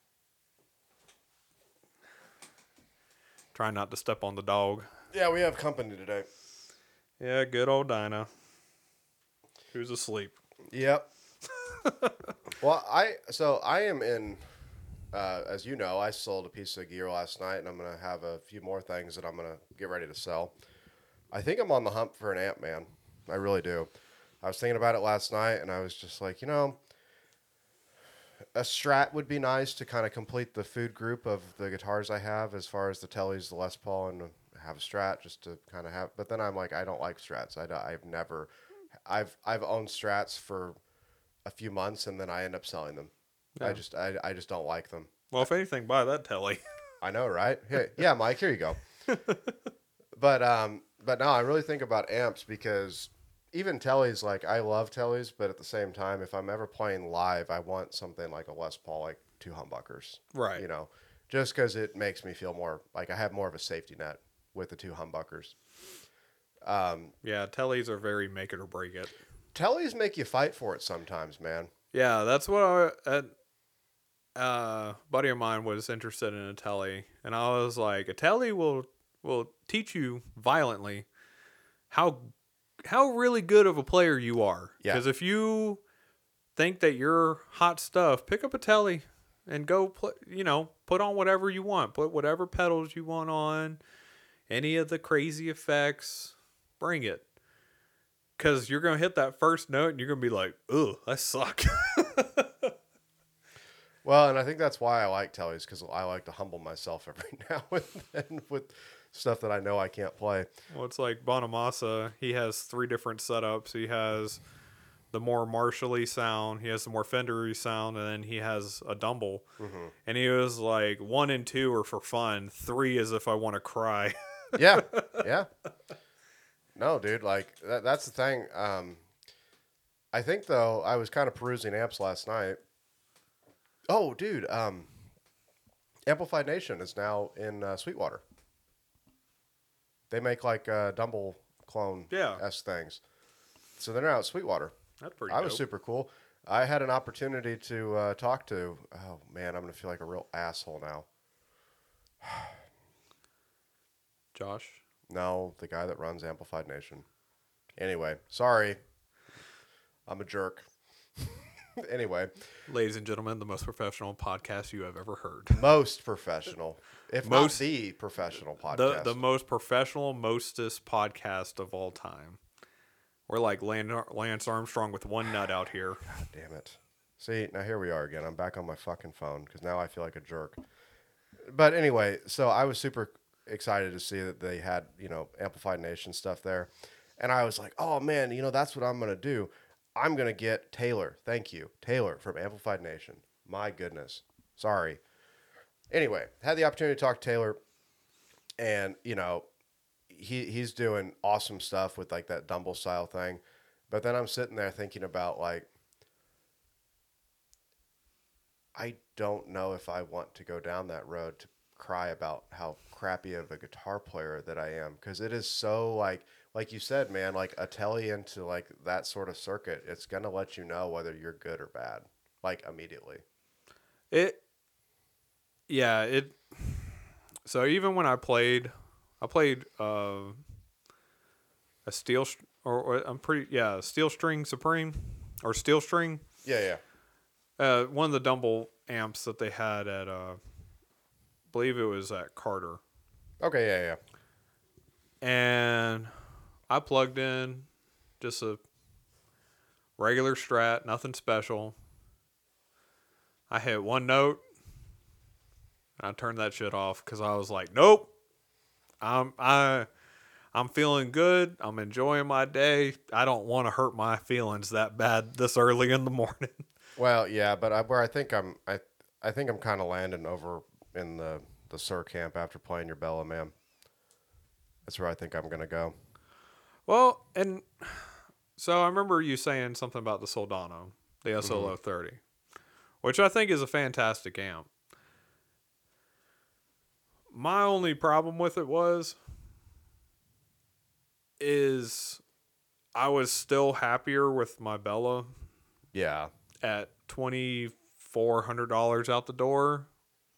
B: try not to step on the dog.
A: Yeah, we have company today.
B: Yeah, good old Dinah, who's asleep.
A: Yep. Well, I so I am in. Uh, as you know, I sold a piece of gear last night, and I'm gonna have a few more things that I'm gonna get ready to sell. I think I'm on the hump for an amp, man. I really do. I was thinking about it last night, and I was just like, you know, a Strat would be nice to kind of complete the food group of the guitars I have, as far as the Tellys, the Les Paul, and have a Strat just to kind of have. But then I'm like, I don't like Strats. I, I've never, I've I've owned Strats for a few months, and then I end up selling them.
B: Yeah.
A: I just I, I just don't like them.
B: Well, if anything, buy that telly.
A: I know, right? Hey, yeah, Mike, here you go. But um, but no, I really think about amps because even Tellys, like I love Tellys, but at the same time, if I'm ever playing live, I want something like a Les Paul, like two humbuckers,
B: Right.
A: You know, just because it makes me feel more like I have more of a safety net with the two humbuckers. Um,
B: Yeah, tellies are very make it or break it.
A: Tellys make you fight for it sometimes, man.
B: Yeah, that's what I, a uh, buddy of mine was interested in a telly, and I was like, a telly will will teach you violently how how really good of a player you are.
A: Yeah.
B: Because if you think that you're hot stuff, pick up a telly and go play. You know, put on whatever you want, put whatever pedals you want on, any of the crazy effects, bring it. Because you're going to hit that first note and you're going to be like, ugh, I suck.
A: Well, and I think that's why I like Tellys, because I like to humble myself every now and then with stuff that I know I can't play.
B: Well, it's like Bonamassa. He has three different setups. He has the more Marshall-y sound. He has the more Fender-y sound. And then he has a Dumble.
A: Mm-hmm.
B: And he was like, one and two are for fun. Three is if I want to cry.
A: Yeah, yeah. No, dude, like, that, that's the thing. Um, I think, though, I was kind of perusing amps last night. Oh, dude, um, Amplified Nation is now in uh, Sweetwater. They make, like, uh, Dumble clone
B: Yeah.
A: S things. So they're now at Sweetwater.
B: That's pretty
A: I
B: dope.
A: was super cool. I had an opportunity to uh, talk to, oh, man, I'm going to feel like a real asshole now.
B: Josh?
A: No, the guy that runs Amplified Nation. Anyway, sorry. I'm a jerk. Anyway.
B: Ladies and gentlemen, the most professional podcast you have ever heard.
A: Most professional. If
B: Most-
A: not the professional
B: The
A: podcast.
B: the most professional, mostest podcast of all time. We're like Lan- Lance Armstrong with one nut out here.
A: God damn it. See, now here we are again. I'm back on my fucking phone because now I feel like a jerk. But anyway, so I was super excited to see that they had, you know, Amplified Nation stuff there. And I was like, oh, man, you know, that's what I'm going to do. I'm going to get Taylor. Thank you. Taylor from Amplified Nation. My goodness. Sorry. Anyway, had the opportunity to talk to Taylor. And, you know, he he's doing awesome stuff with, like, that Dumble style thing. But then I'm sitting there thinking about, like, I don't know if I want to go down that road to cry about how crappy of a guitar player that I am, because it is so like like you said, man, like a telly into like that sort of circuit, it's gonna let you know whether you're good or bad, like immediately.
B: It yeah, it. So even when I played, I played uh, a steel st- or, or I'm pretty yeah steel string supreme or steel string.
A: Yeah, yeah.
B: Uh, one of the Dumble amps that they had at uh, I believe it was at Carter,
A: Okay, yeah, yeah.
B: and I plugged in just a regular Strat, nothing special. I hit one note, and I turned that shit off because I was like, nope, I'm I I'm feeling good. I'm enjoying my day. I don't want to hurt my feelings that bad this early in the morning.
A: Well, yeah, but I, where I think I'm, I, I think I'm kind of landing over in the the Sir camp after playing your Bella, man. That's where I think I'm gonna go.
B: Well, and so I remember you saying something about the Soldano, the S L O thirty, which I think is a fantastic amp. My only problem with it was is I was still happier with my Bella
A: Yeah.
B: at twenty four hundred dollars out the door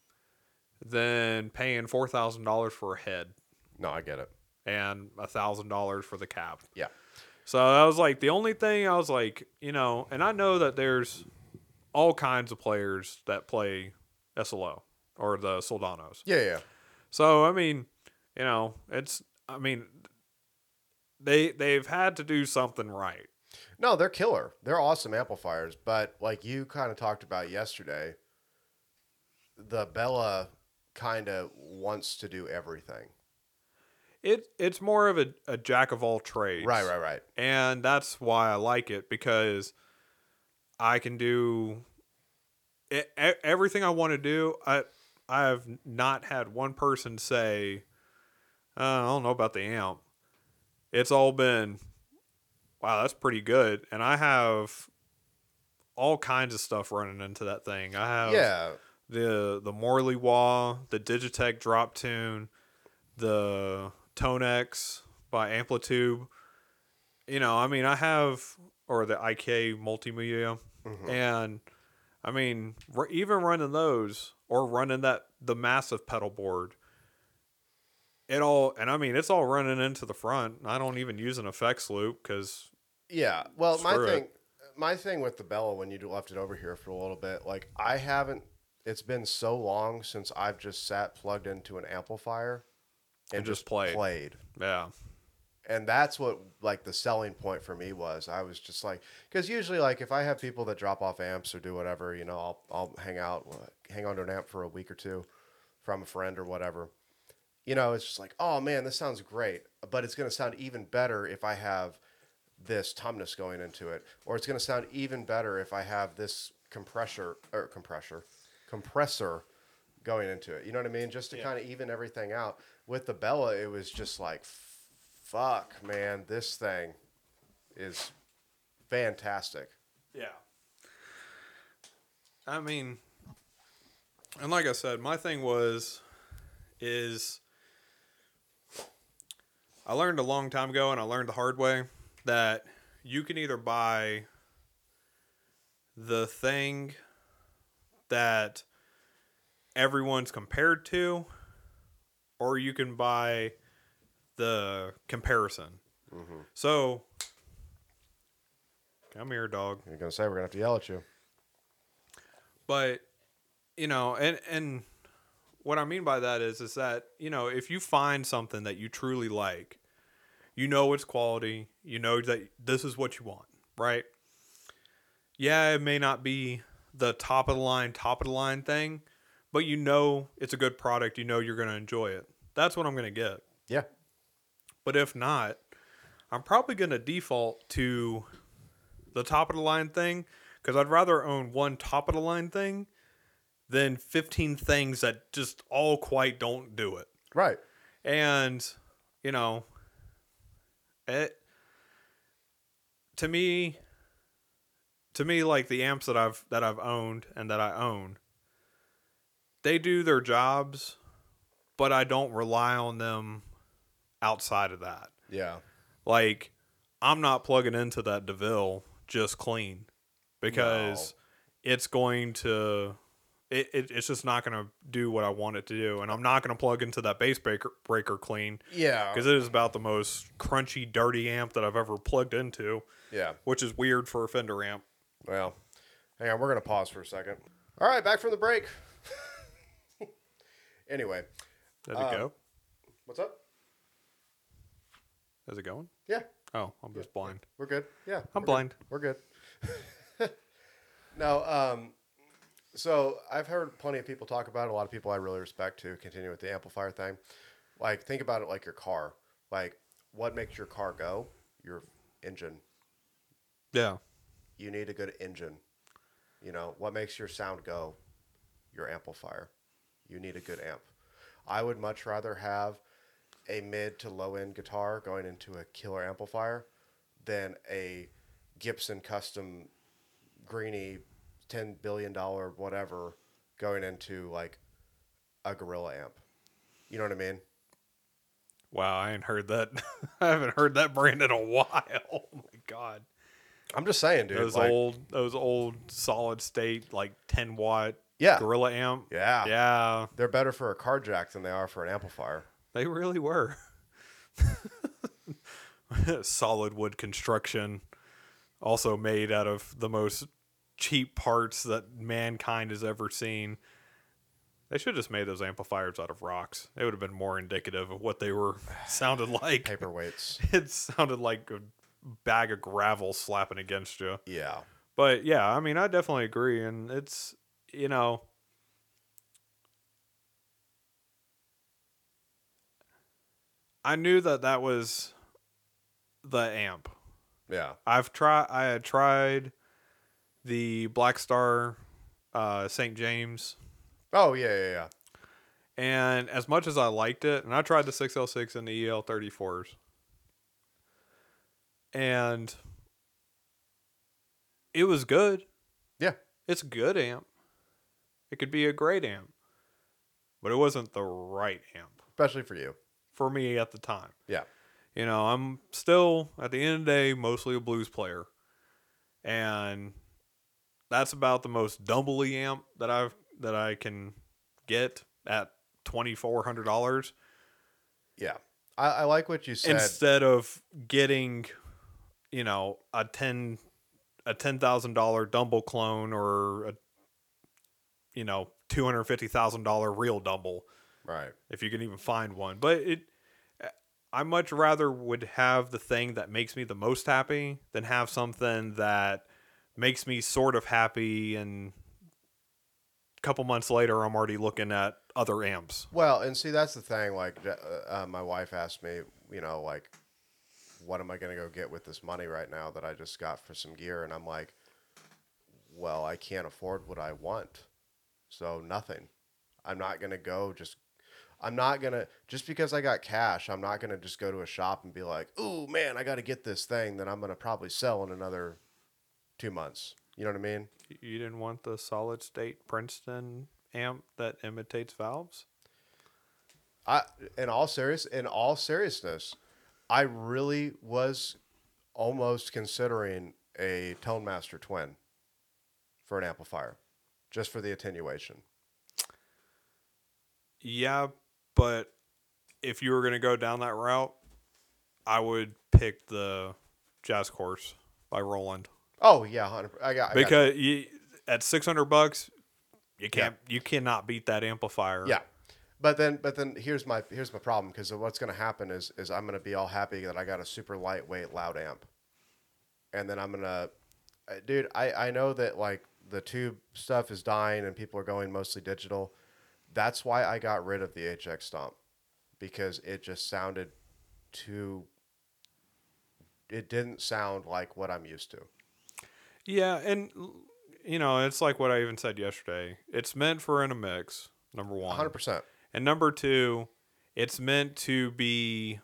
B: than paying four thousand dollars for a head
A: No, I get it.
B: and a thousand dollars for the cap.
A: Yeah.
B: So that was like the only thing I was like, you know, and I know that there's all kinds of players that play S L O or the Soldanos.
A: Yeah, yeah.
B: So I mean, you know, it's I mean, they they've had to do something right.
A: No, they're killer. They're awesome amplifiers, but like you kind of talked about yesterday, the Bella kind of wants to do everything.
B: It it's more of a, a jack of all trades.
A: Right, right, right.
B: And that's why I like it because I can do it, everything I want to do. I I have not had one person say, uh, I don't know about the amp. It's all been, wow, that's pretty good. And I have all kinds of stuff running into that thing. I have
A: Yeah.
B: the the Morley Wah, the Digitech Drop Tune, the Tonex by Amplitube. You know, I mean, I have, or the I K Multimedia.
A: Mm-hmm.
B: And, I mean, even running those or running that, the massive pedal board, it all, and I mean, it's all running into the front. I don't even use an effects loop because.
A: Yeah. Well, my
B: Screw it.
A: thing, my thing with the Bella when you left it over here for a little bit, like I haven't. It's been so long since I've just sat plugged into an amplifier and,
B: And just
A: just
B: played.
A: played.
B: Yeah.
A: And that's what like the selling point for me was. I was just like, because usually like if I have people that drop off amps or do whatever, you know, I'll I'll hang out, hang on to an amp for a week or two from a friend or whatever. You know, it's just like, oh man, this sounds great, but it's going to sound even better if I have this Tumnus going into it, or it's going to sound even better if I have this compressor or compressor compressor going into it. You know what I mean? Just to
B: Yeah.
A: kind of even everything out. With the Bella, it was just like, fuck, man, this thing is fantastic.
B: Yeah. I mean, and like I said, my thing was, is I learned a long time ago and I learned the hard way that you can either buy the thing that everyone's compared to, or you can buy the comparison.
A: Mm-hmm.
B: So, come here, dog.
A: You're going to say we're going to have to yell at you.
B: But, you know, and and what I mean by that is is that, you know, if you find something that you truly like, you know it's quality, you know that this is what you want, right? Yeah, it may not be the top of the line, top of the line thing, but you know it's a good product, you know you're going to enjoy it. That's what I'm going to get.
A: Yeah.
B: But if not, I'm probably going to default to the top of the line thing because I'd rather own one top of the line thing than fifteen things that just all quite don't do it.
A: Right.
B: And, you know, it to me to me like the amps that I've that I've owned and that I own, they do their jobs, but I don't rely on them outside of that.
A: Yeah.
B: Like, I'm not plugging into that DeVille just clean because no. it's going to it, it it's just not going to do what I want it to do, and I'm not going to plug into that bass breaker breaker clean
A: Yeah.
B: because it is about the most crunchy, dirty amp that I've ever plugged into,
A: Yeah.
B: which is weird for a Fender amp.
A: Well, hang on. We're going to pause for a second. All right. Back from the break. Anyway.
B: Did it
A: Um,
B: go?
A: What's up?
B: Is it going?
A: Yeah.
B: Oh, I'm just blind.
A: We're good. Yeah.
B: I'm
A: we're
B: blind.
A: Good. We're good. No, um, so I've heard plenty of people talk about it. A lot of people I really respect to continue with the amplifier thing. Like, think about it like your car. Like, what makes your car go? Your engine.
B: Yeah.
A: You need a good engine. You know, what makes your sound go? Your amplifier. You need a good amp. I would much rather have a mid to low end guitar going into a killer amplifier than a Gibson custom greeny ten billion dollars whatever going into like a Gorilla amp. You know what I mean?
B: Wow, I ain't heard that. I haven't heard that brand in a while. Oh my god.
A: I'm just saying, dude.
B: Those
A: like,
B: old those old solid state like ten watt
A: yeah,
B: Gorilla amp.
A: yeah,
B: Yeah.
A: they're better for a car jack than they are for an amplifier.
B: They really were. Solid wood construction, also made out of the most cheap parts that mankind has ever seen. They should have just made those amplifiers out of rocks. It would have been more indicative of what they were sounded like.
A: Paperweights.
B: It sounded like a bag of gravel slapping against you.
A: Yeah.
B: But yeah, I mean, I definitely agree. And it's, you know, I knew that that was the amp.
A: Yeah.
B: I've tried, I had tried the Black Star uh, Saint James.
A: Oh, yeah, yeah, yeah.
B: And as much as I liked it, and I tried the six L six and the E L thirty-fours. And it was good.
A: Yeah.
B: It's a good amp. It could be a great amp. But it wasn't the right amp.
A: Especially for you.
B: For me at the time.
A: Yeah.
B: You know, I'm still, at the end of the day, mostly a blues player. And that's about the most dumbly amp that I've that I can get at twenty-four hundred dollars.
A: Yeah. I, I like what you said.
B: Instead of getting, you know, a ten a ten thousand dollar Dumble clone or a, you know, two hundred fifty thousand dollar real Dumble.
A: Right.
B: If you can even find one. But it I much rather would have the thing that makes me the most happy than have something that makes me sort of happy and a couple months later I'm already looking at other amps.
A: Well, and see, that's the thing. Like, uh, uh, my wife asked me, you know, like, what am I going to go get with this money right now that I just got for some gear? And I'm like, well, I can't afford what I want. So nothing. I'm not going to go just, I'm not going to, just because I got cash, I'm not going to just go to a shop and be like, ooh, man, I got to get this thing that I'm going to probably sell in another two months. You know what I mean?
B: You didn't want the solid state Princeton amp that imitates valves?
A: I, in all serious, in all seriousness, I really was almost considering a Tone Master Twin for an amplifier, just for the attenuation.
B: Yeah, but if you were going to go down that route, I would pick the Jazz Course by Roland.
A: Oh yeah, one hundred percent. I got I
B: because
A: got
B: you, at six hundred bucks, you can't yeah. you cannot beat that amplifier.
A: Yeah. But then, but then here's my here's my problem, because what's going to happen is is I'm going to be all happy that I got a super lightweight loud amp, and then I'm gonna, dude, I I know that like the tube stuff is dying and people are going mostly digital. That's why I got rid of the H X Stomp, because it just sounded too. It didn't sound like what I'm used to.
B: Yeah, and you know it's like what I even said yesterday. It's meant for in a mix. Number one,
A: one hundred percent.
B: And number two, it's meant to be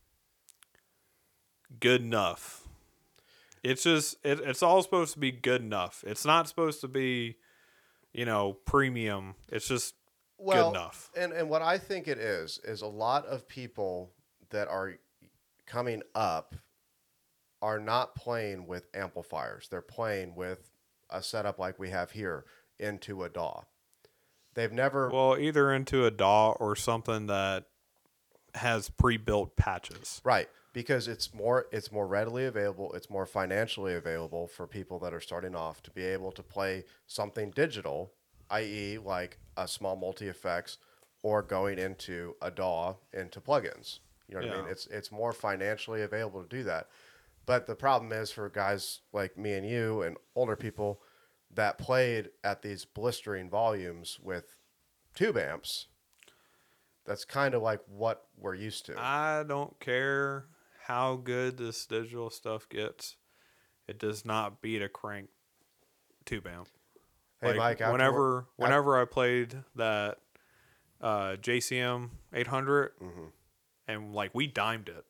B: good enough. It's just, it, it's all supposed to be good enough. It's not supposed to be, you know, premium. It's just
A: well,
B: good enough.
A: And, and what I think it is, is a lot of people that are coming up are not playing with amplifiers. They're playing with a setup like we have here into a D A W. They've never
B: Well, either into a D A W or something that has pre-built patches.
A: right because it's more it's more readily available. It's more financially available for people that are starting off to be able to play something digital, that is, like a small multi effects, or going into a D A W into plugins. You know what I
B: Yeah.
A: mean? It's it's more financially available to do that. But the problem is for guys like me and you and older people that played at these blistering volumes with tube amps, that's kind of like what we're used to.
B: I don't care how good this digital stuff gets. It does not beat a crank tube amp.
A: Hey,
B: Like
A: Mike, after
B: whenever whenever I played that uh, J C M eight hundred
A: mm-hmm.
B: and like we dimed it.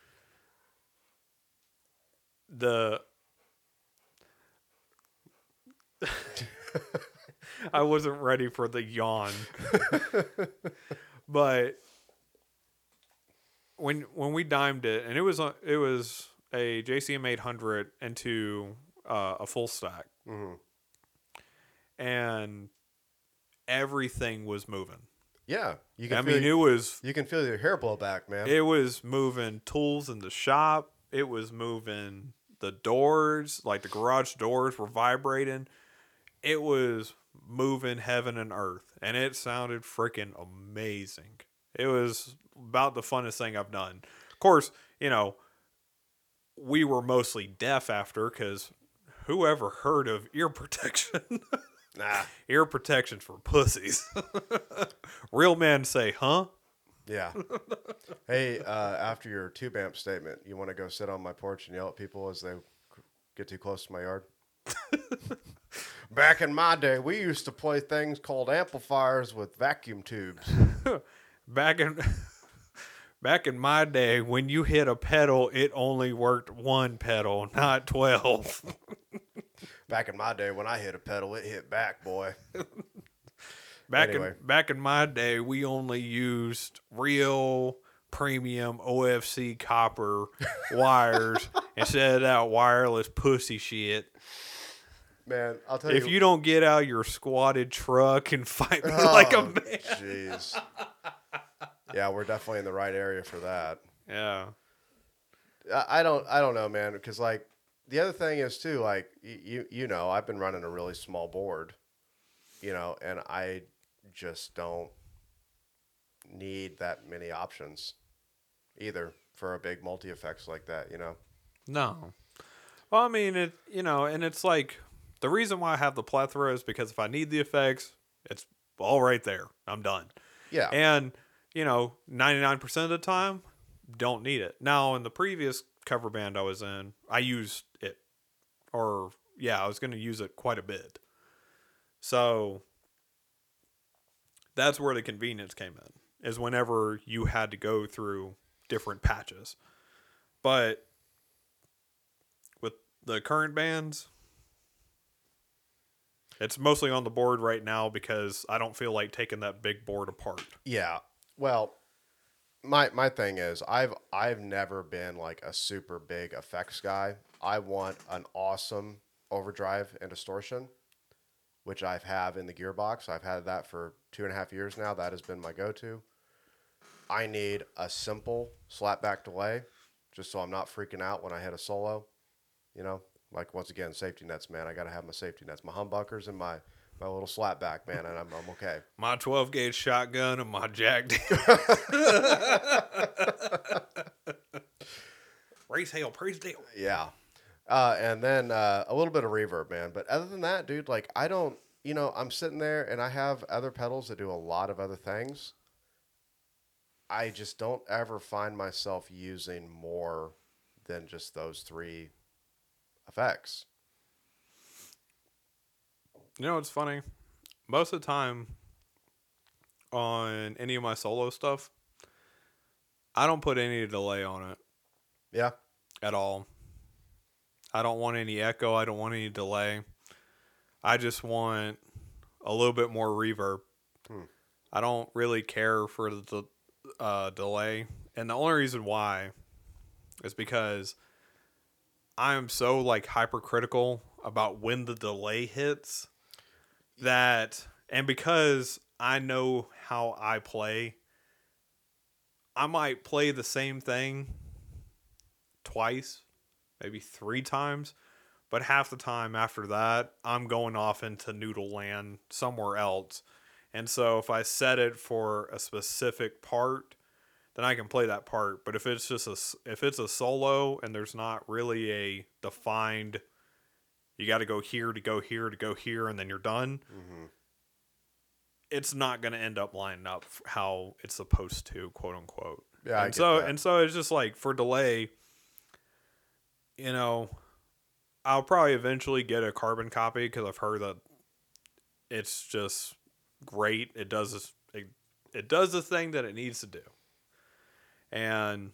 B: The I wasn't ready for the yawn. But when when we dimed it, and it was a, it was a J C M eight hundred into uh, a full stack,
A: Mm-hmm.
B: and everything was moving.
A: Yeah, you can.
B: I
A: feel
B: mean, it was
A: you can feel your hair blow back, man.
B: it was moving tools in the shop. It was moving the doors, like the garage doors were vibrating. It was moving heaven and earth, and it sounded freaking amazing. It was about the funnest thing I've done. Of course, you know, we were mostly deaf after, because whoever heard of ear protection?
A: Nah.
B: Ear protection's for pussies. Real men say, huh?
A: Yeah. Hey, uh, after your tube amp statement, you want to go sit on my porch and yell at people as they get too close to my yard? Back in my day, we used to play things called amplifiers with vacuum tubes.
B: Back in back in my day, when you hit a pedal, it only worked one pedal, not twelve.
A: Back in my day, when I hit a pedal, it hit back, boy.
B: Back
A: Anyway.
B: in back in my day, we only used real premium O F C copper wires instead of that wireless pussy shit.
A: Man, I'll tell
B: If
A: you.
B: you don't get out your squatted truck and fight me
A: Oh,
B: like a man.
A: Jeez. Yeah, we're definitely in the right area for that.
B: Yeah.
A: I I don't I don't know, man, because like the other thing is too, like y- you you know, I've been running a really small board, you know, and I just don't need that many options either for a big multi effects like that, you know.
B: No. Well, I mean, it, you know, and it's like the reason why I have the plethora is because if I need the effects, it's all right there. I'm done.
A: Yeah.
B: And, you know, ninety-nine percent of the time, don't need it. Now, in the previous cover band I was in, I used it. Or, yeah, I was going to use it quite a bit. So, that's where the convenience came in, is whenever you had to go through different patches. But with the current bands, it's mostly on the board right now because I don't feel like taking that big board apart.
A: Yeah. Well, my my thing is I've I've never been like a super big effects guy. I want an awesome overdrive and distortion, which I've have in the gearbox. I've had that for two and a half years now. That has been my go-to. I need a simple slapback delay, just so I'm not freaking out when I hit a solo. You know, like once again, safety nets, man. I gotta have my safety nets, my humbuckers, and my my little slapback, man, and I'm I'm okay.
B: My twelve gauge shotgun and my Jack Race hail, praise Dale.
A: Yeah. Uh, and then uh, a little bit of reverb, man. But other than that, dude, like I don't, you know, I'm sitting there and I have other pedals that do a lot of other things. I just don't ever find myself using more than just those three effects.
B: You know, it's funny. Most of the time on any of my solo stuff, I don't put any delay on it
A: Yeah.
B: at all. I don't want any echo. I don't want any delay. I just want a little bit more reverb.
A: Hmm.
B: I don't really care for the uh, delay. And the only reason why is because I'm so like hypercritical about when the delay hits that, and because I know how I play. I might play the same thing twice, maybe three times, but half the time after that, I'm going off into Noodle Land somewhere else. And so if I set it for a specific part, then I can play that part. But if it's just a if it's a solo and there's not really a defined, you got to go here to go here to go here and then you're done.
A: Mm-hmm.
B: It's not going to end up lining up how it's supposed to, quote unquote.
A: Yeah, I
B: and
A: get
B: so
A: that.
B: and so it's just like for delay, you know, I'll probably eventually get a carbon copy because I've heard that it's just great. It does this, it, it does the thing that it needs to do, and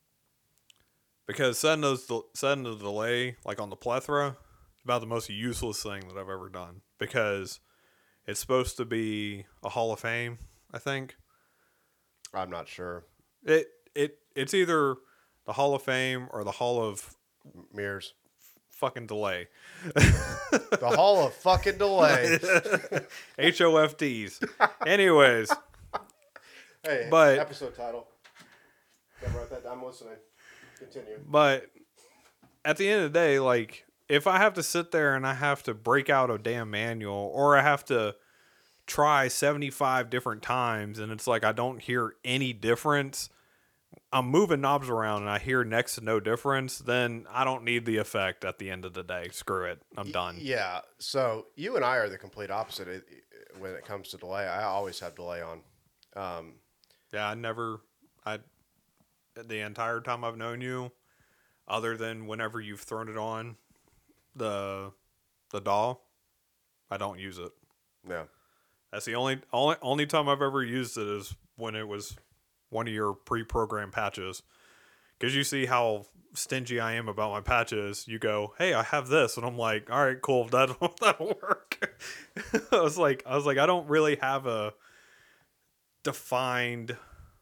B: because setting those setting the delay like on the plethora is about the most useless thing that I've ever done because it's supposed to be a Hall of Fame, I think.
A: I'm not sure.
B: It it it's either the Hall of Fame or the Hall of
A: Mirrors.
B: Fucking delay.
A: The Hall of fucking delay.
B: H O F Ds. Anyways.
A: Hey,
B: but,
A: episode title. Gotta write that down. I'm listening. Continue.
B: But at the end of the day, like, if I have to sit there and I have to break out a damn manual or I have to try seventy-five different times and it's like I don't hear any difference, I'm moving knobs around and I hear next to no difference, then I don't need the effect at the end of the day. Screw it. I'm done.
A: Yeah. So you and I are the complete opposite when it comes to delay. I always have delay on. Um,
B: yeah, I never, I, the entire time I've known you, other than whenever you've thrown it on the, the D A W, I don't use it.
A: Yeah.
B: That's the only, only, only time I've ever used it is when it was one of your pre-programmed patches, because you see how stingy I am about my patches. You go, hey, I have this, and I'm like, all right, cool, that'll that'll work. I was like, I was like, I don't really have a defined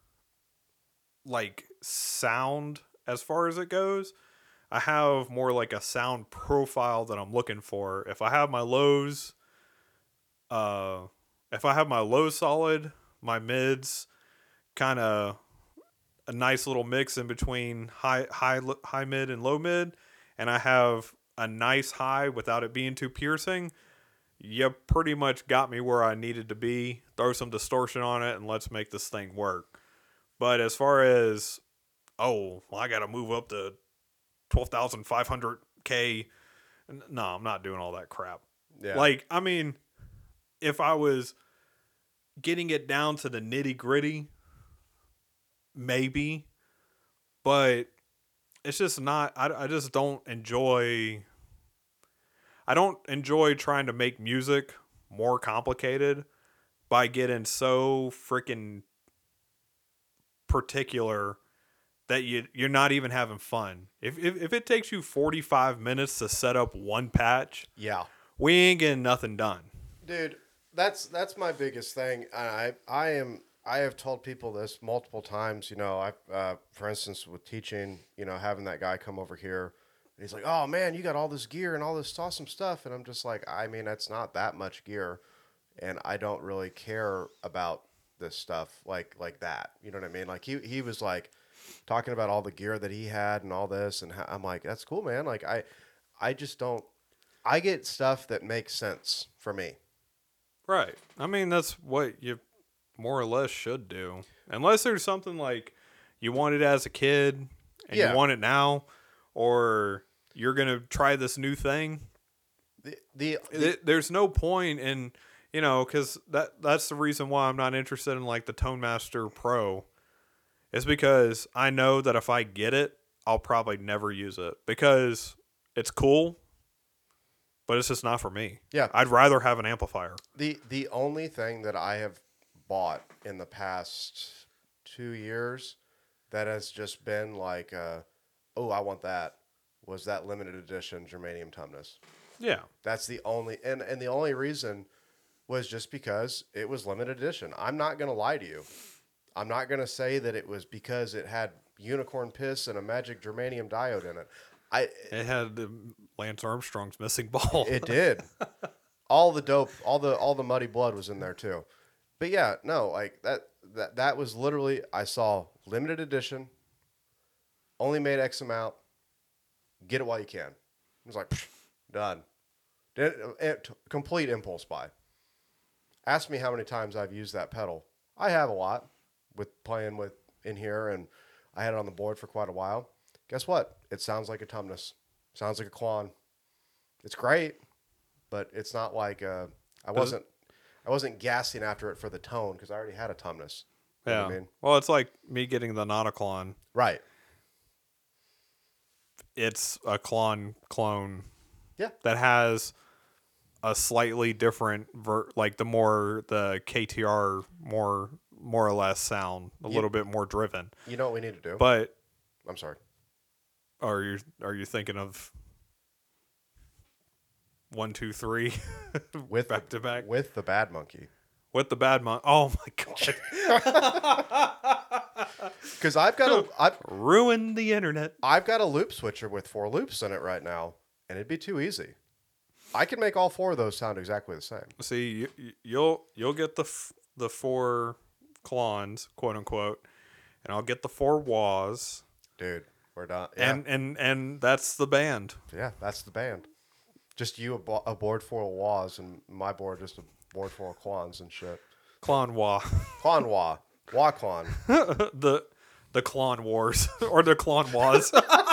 B: like sound as far as it goes. I have more like a sound profile that I'm looking for. If I have my lows, uh, if I have my lows solid, my mids kind of a nice little mix in between high high high mid and low mid, and I have a nice high without it being too piercing, you pretty much got me where I needed to be. Throw some distortion on it and let's make this thing work. But as far as, oh, well, I got to move up to twelve thousand five hundred K, no, I'm not doing all that crap.
A: Yeah.
B: Like, I mean, if I was getting it down to the nitty gritty, maybe, but it's just not, I, I just don't enjoy, I don't enjoy trying to make music more complicated by getting so freaking particular that you, you're not even having fun. If, if if it takes you forty-five minutes to set up one patch,
A: Yeah.
B: we ain't getting nothing done.
A: Dude, that's that's my biggest thing. I I am I have told people this multiple times. You know, I uh, for instance with teaching, you know, having that guy come over here, and he's like, "Oh man, you got all this gear and all this awesome stuff," and I'm just like, I mean, that's not that much gear, and I don't really care about this stuff like like that. You know what I mean? Like he he was like talking about all the gear that he had and all this, and how, I'm like, that's cool, man. Like I I just don't. I get stuff that makes sense for me.
B: Right. I mean, that's what you more or less should do. Unless there's something like you want it as a kid and
A: Yeah.
B: you want it now, or you're going to try this new thing.
A: The, the, the
B: It, there's no point in, you know, because that, that's the reason why I'm not interested in like the Tone Master Pro. Is because I know that if I get it, I'll probably never use it because it's cool, but it's just not for me.
A: Yeah.
B: I'd rather have an amplifier.
A: the the only thing that I have bought in the past two years that has just been like, uh, oh, I want that, was that limited edition Germanium Tumnus.
B: Yeah.
A: That's the only, and, and the only reason was just because it was limited edition. I'm not going to lie to you. I'm not going to say that it was because it had unicorn piss and a magic germanium diode in it. I
B: It had the Lance Armstrong's missing ball.
A: It did. All the dope, all the all the muddy blood was in there too. but yeah, no, like that, that, that was literally, I saw limited edition, only made X amount, get it while you can. I was like, psh, done. Did, it, complete impulse buy. Ask me how many times I've used that pedal. I have a lot with playing with in here, and I had it on the board for quite a while. Guess what? It sounds like a Tumnus. Sounds like a Klon. It's great, but it's not like uh, I wasn't I wasn't gassing after it for the tone because I already had a Tumnus. You know
B: Yeah.
A: what I mean?
B: Well, it's like me getting the Nauticlon.
A: Right.
B: It's a Klon clone.
A: Yeah.
B: That has a slightly different ver- like the more the K T R more more or less sound a
A: You-
B: little bit more driven.
A: You know what we need to do?
B: But
A: I'm sorry.
B: are you are you thinking of one, two, three
A: With
B: back to back
A: with the Bad Monkey.
B: with the bad monk? Oh my god!
A: Because I've got a I've
B: Ruined the internet.
A: I've got a loop switcher with four loops in it right now, and it'd be too easy. I can make all four of those sound exactly the same.
B: See, you, you- you'll you'll get the f- the four clones, quote unquote, and I'll get the four wahs,
A: Dude, we're done. Yeah,
B: and and and that's the band.
A: yeah, that's the band. Just you a, bo- a board full of wahs, and my board just a board full of clons and shit.
B: Clon wah,
A: Clon wah, wah clon.
B: the the Clon Wars or the Clon Wahs.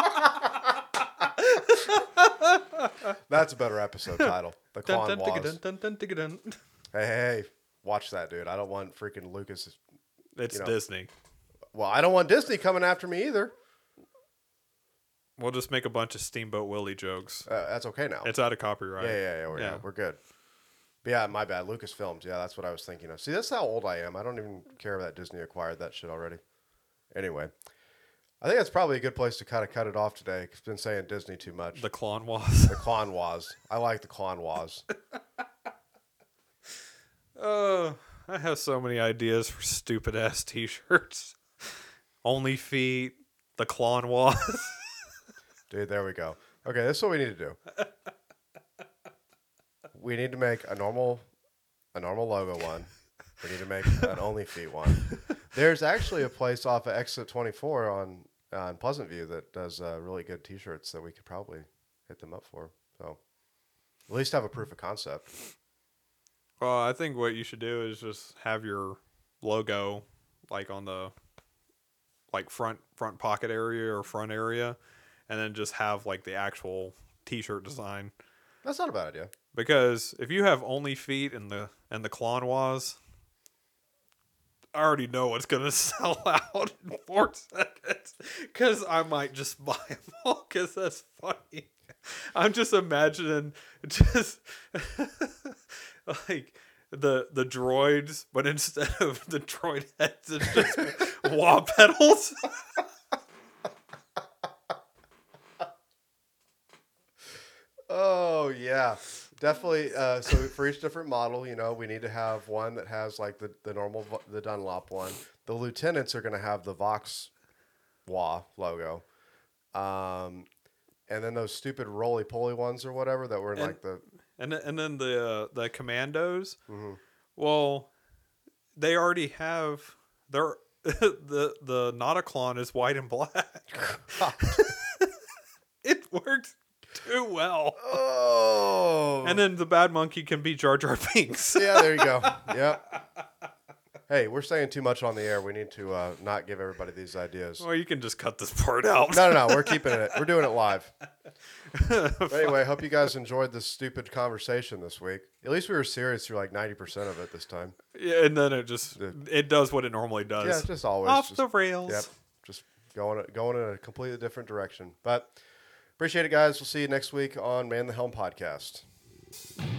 A: That's a better episode title. The
B: Dun,
A: Clon
B: dun, tigga,
A: wahs.
B: dun, dun, dun, tigga, dun.
A: Hey, hey, hey, watch that, dude. I don't want freaking Lucas.
B: It's
A: You know.
B: Disney.
A: Well, I don't want Disney coming after me either.
B: We'll just make a bunch of Steamboat Willie jokes.
A: Uh, that's okay now.
B: It's out of copyright.
A: Yeah, yeah, yeah, we're, yeah.
B: Yeah.
A: we're good. But yeah, my bad. Lucasfilms. Yeah, that's what I was thinking of. See, that's how old I am. I don't even care that Disney acquired that shit already. Anyway, I think that's probably a good place to kind of cut it off today. 'Cause I've been saying Disney too much.
B: The Clon Wahs.
A: The Clon Wahs. I like the Clon Wahs.
B: Oh, I have so many ideas for stupid ass T-shirts. Only feet. The Clon Wahs.
A: Dude, there we go. Okay, this is what we need to do. We need to make a normal, a normal logo one. We need to make an Only Feet one. There's actually a place off of Exit twenty-four on on Pleasant View that does uh, really good T-shirts that we could probably hit them up for. So at least have a proof of concept.
B: Well, I think what you should do is just have your logo like on the like front front pocket area or front area, and then just have like the actual T-shirt design.
A: That's not a bad idea.
B: Because if you have Only Feet and the and the Clon Wahs, I already know what's gonna sell out in four seconds. Because I might just buy them all. Because that's funny. I'm just imagining just like the the droids, but instead of the droid heads, it's just wah pedals.
A: Oh yeah, definitely. Uh, so for each different model, you know, we need to have one that has like the, the normal Vo- the Dunlop one. The lieutenants are going to have the Vox Wah logo, um, and then those stupid roly poly ones or whatever that were in
B: And-
A: like the.
B: And then- and then the uh, the commandos.
A: Mhm.
B: Well, they already have their the the Nauticlon is white and black. It works too well.
A: Oh,
B: And then the bad monkey can be Jar Jar Binks.
A: yeah, there you go. Yep. Hey, we're saying too much on the air. We need to uh, not give everybody these ideas.
B: Or you can just cut this part out.
A: No, no, no. We're keeping it. We're doing it live. But anyway, hope you guys enjoyed this stupid conversation this week. At least we were serious through like ninety percent of it this time.
B: Yeah, and then it just it does what it normally does.
A: Yeah, just always.
B: Off
A: just,
B: the rails.
A: Yep. Just going going in a completely different direction. But appreciate it, guys. We'll see you next week on Man the Helm Podcast.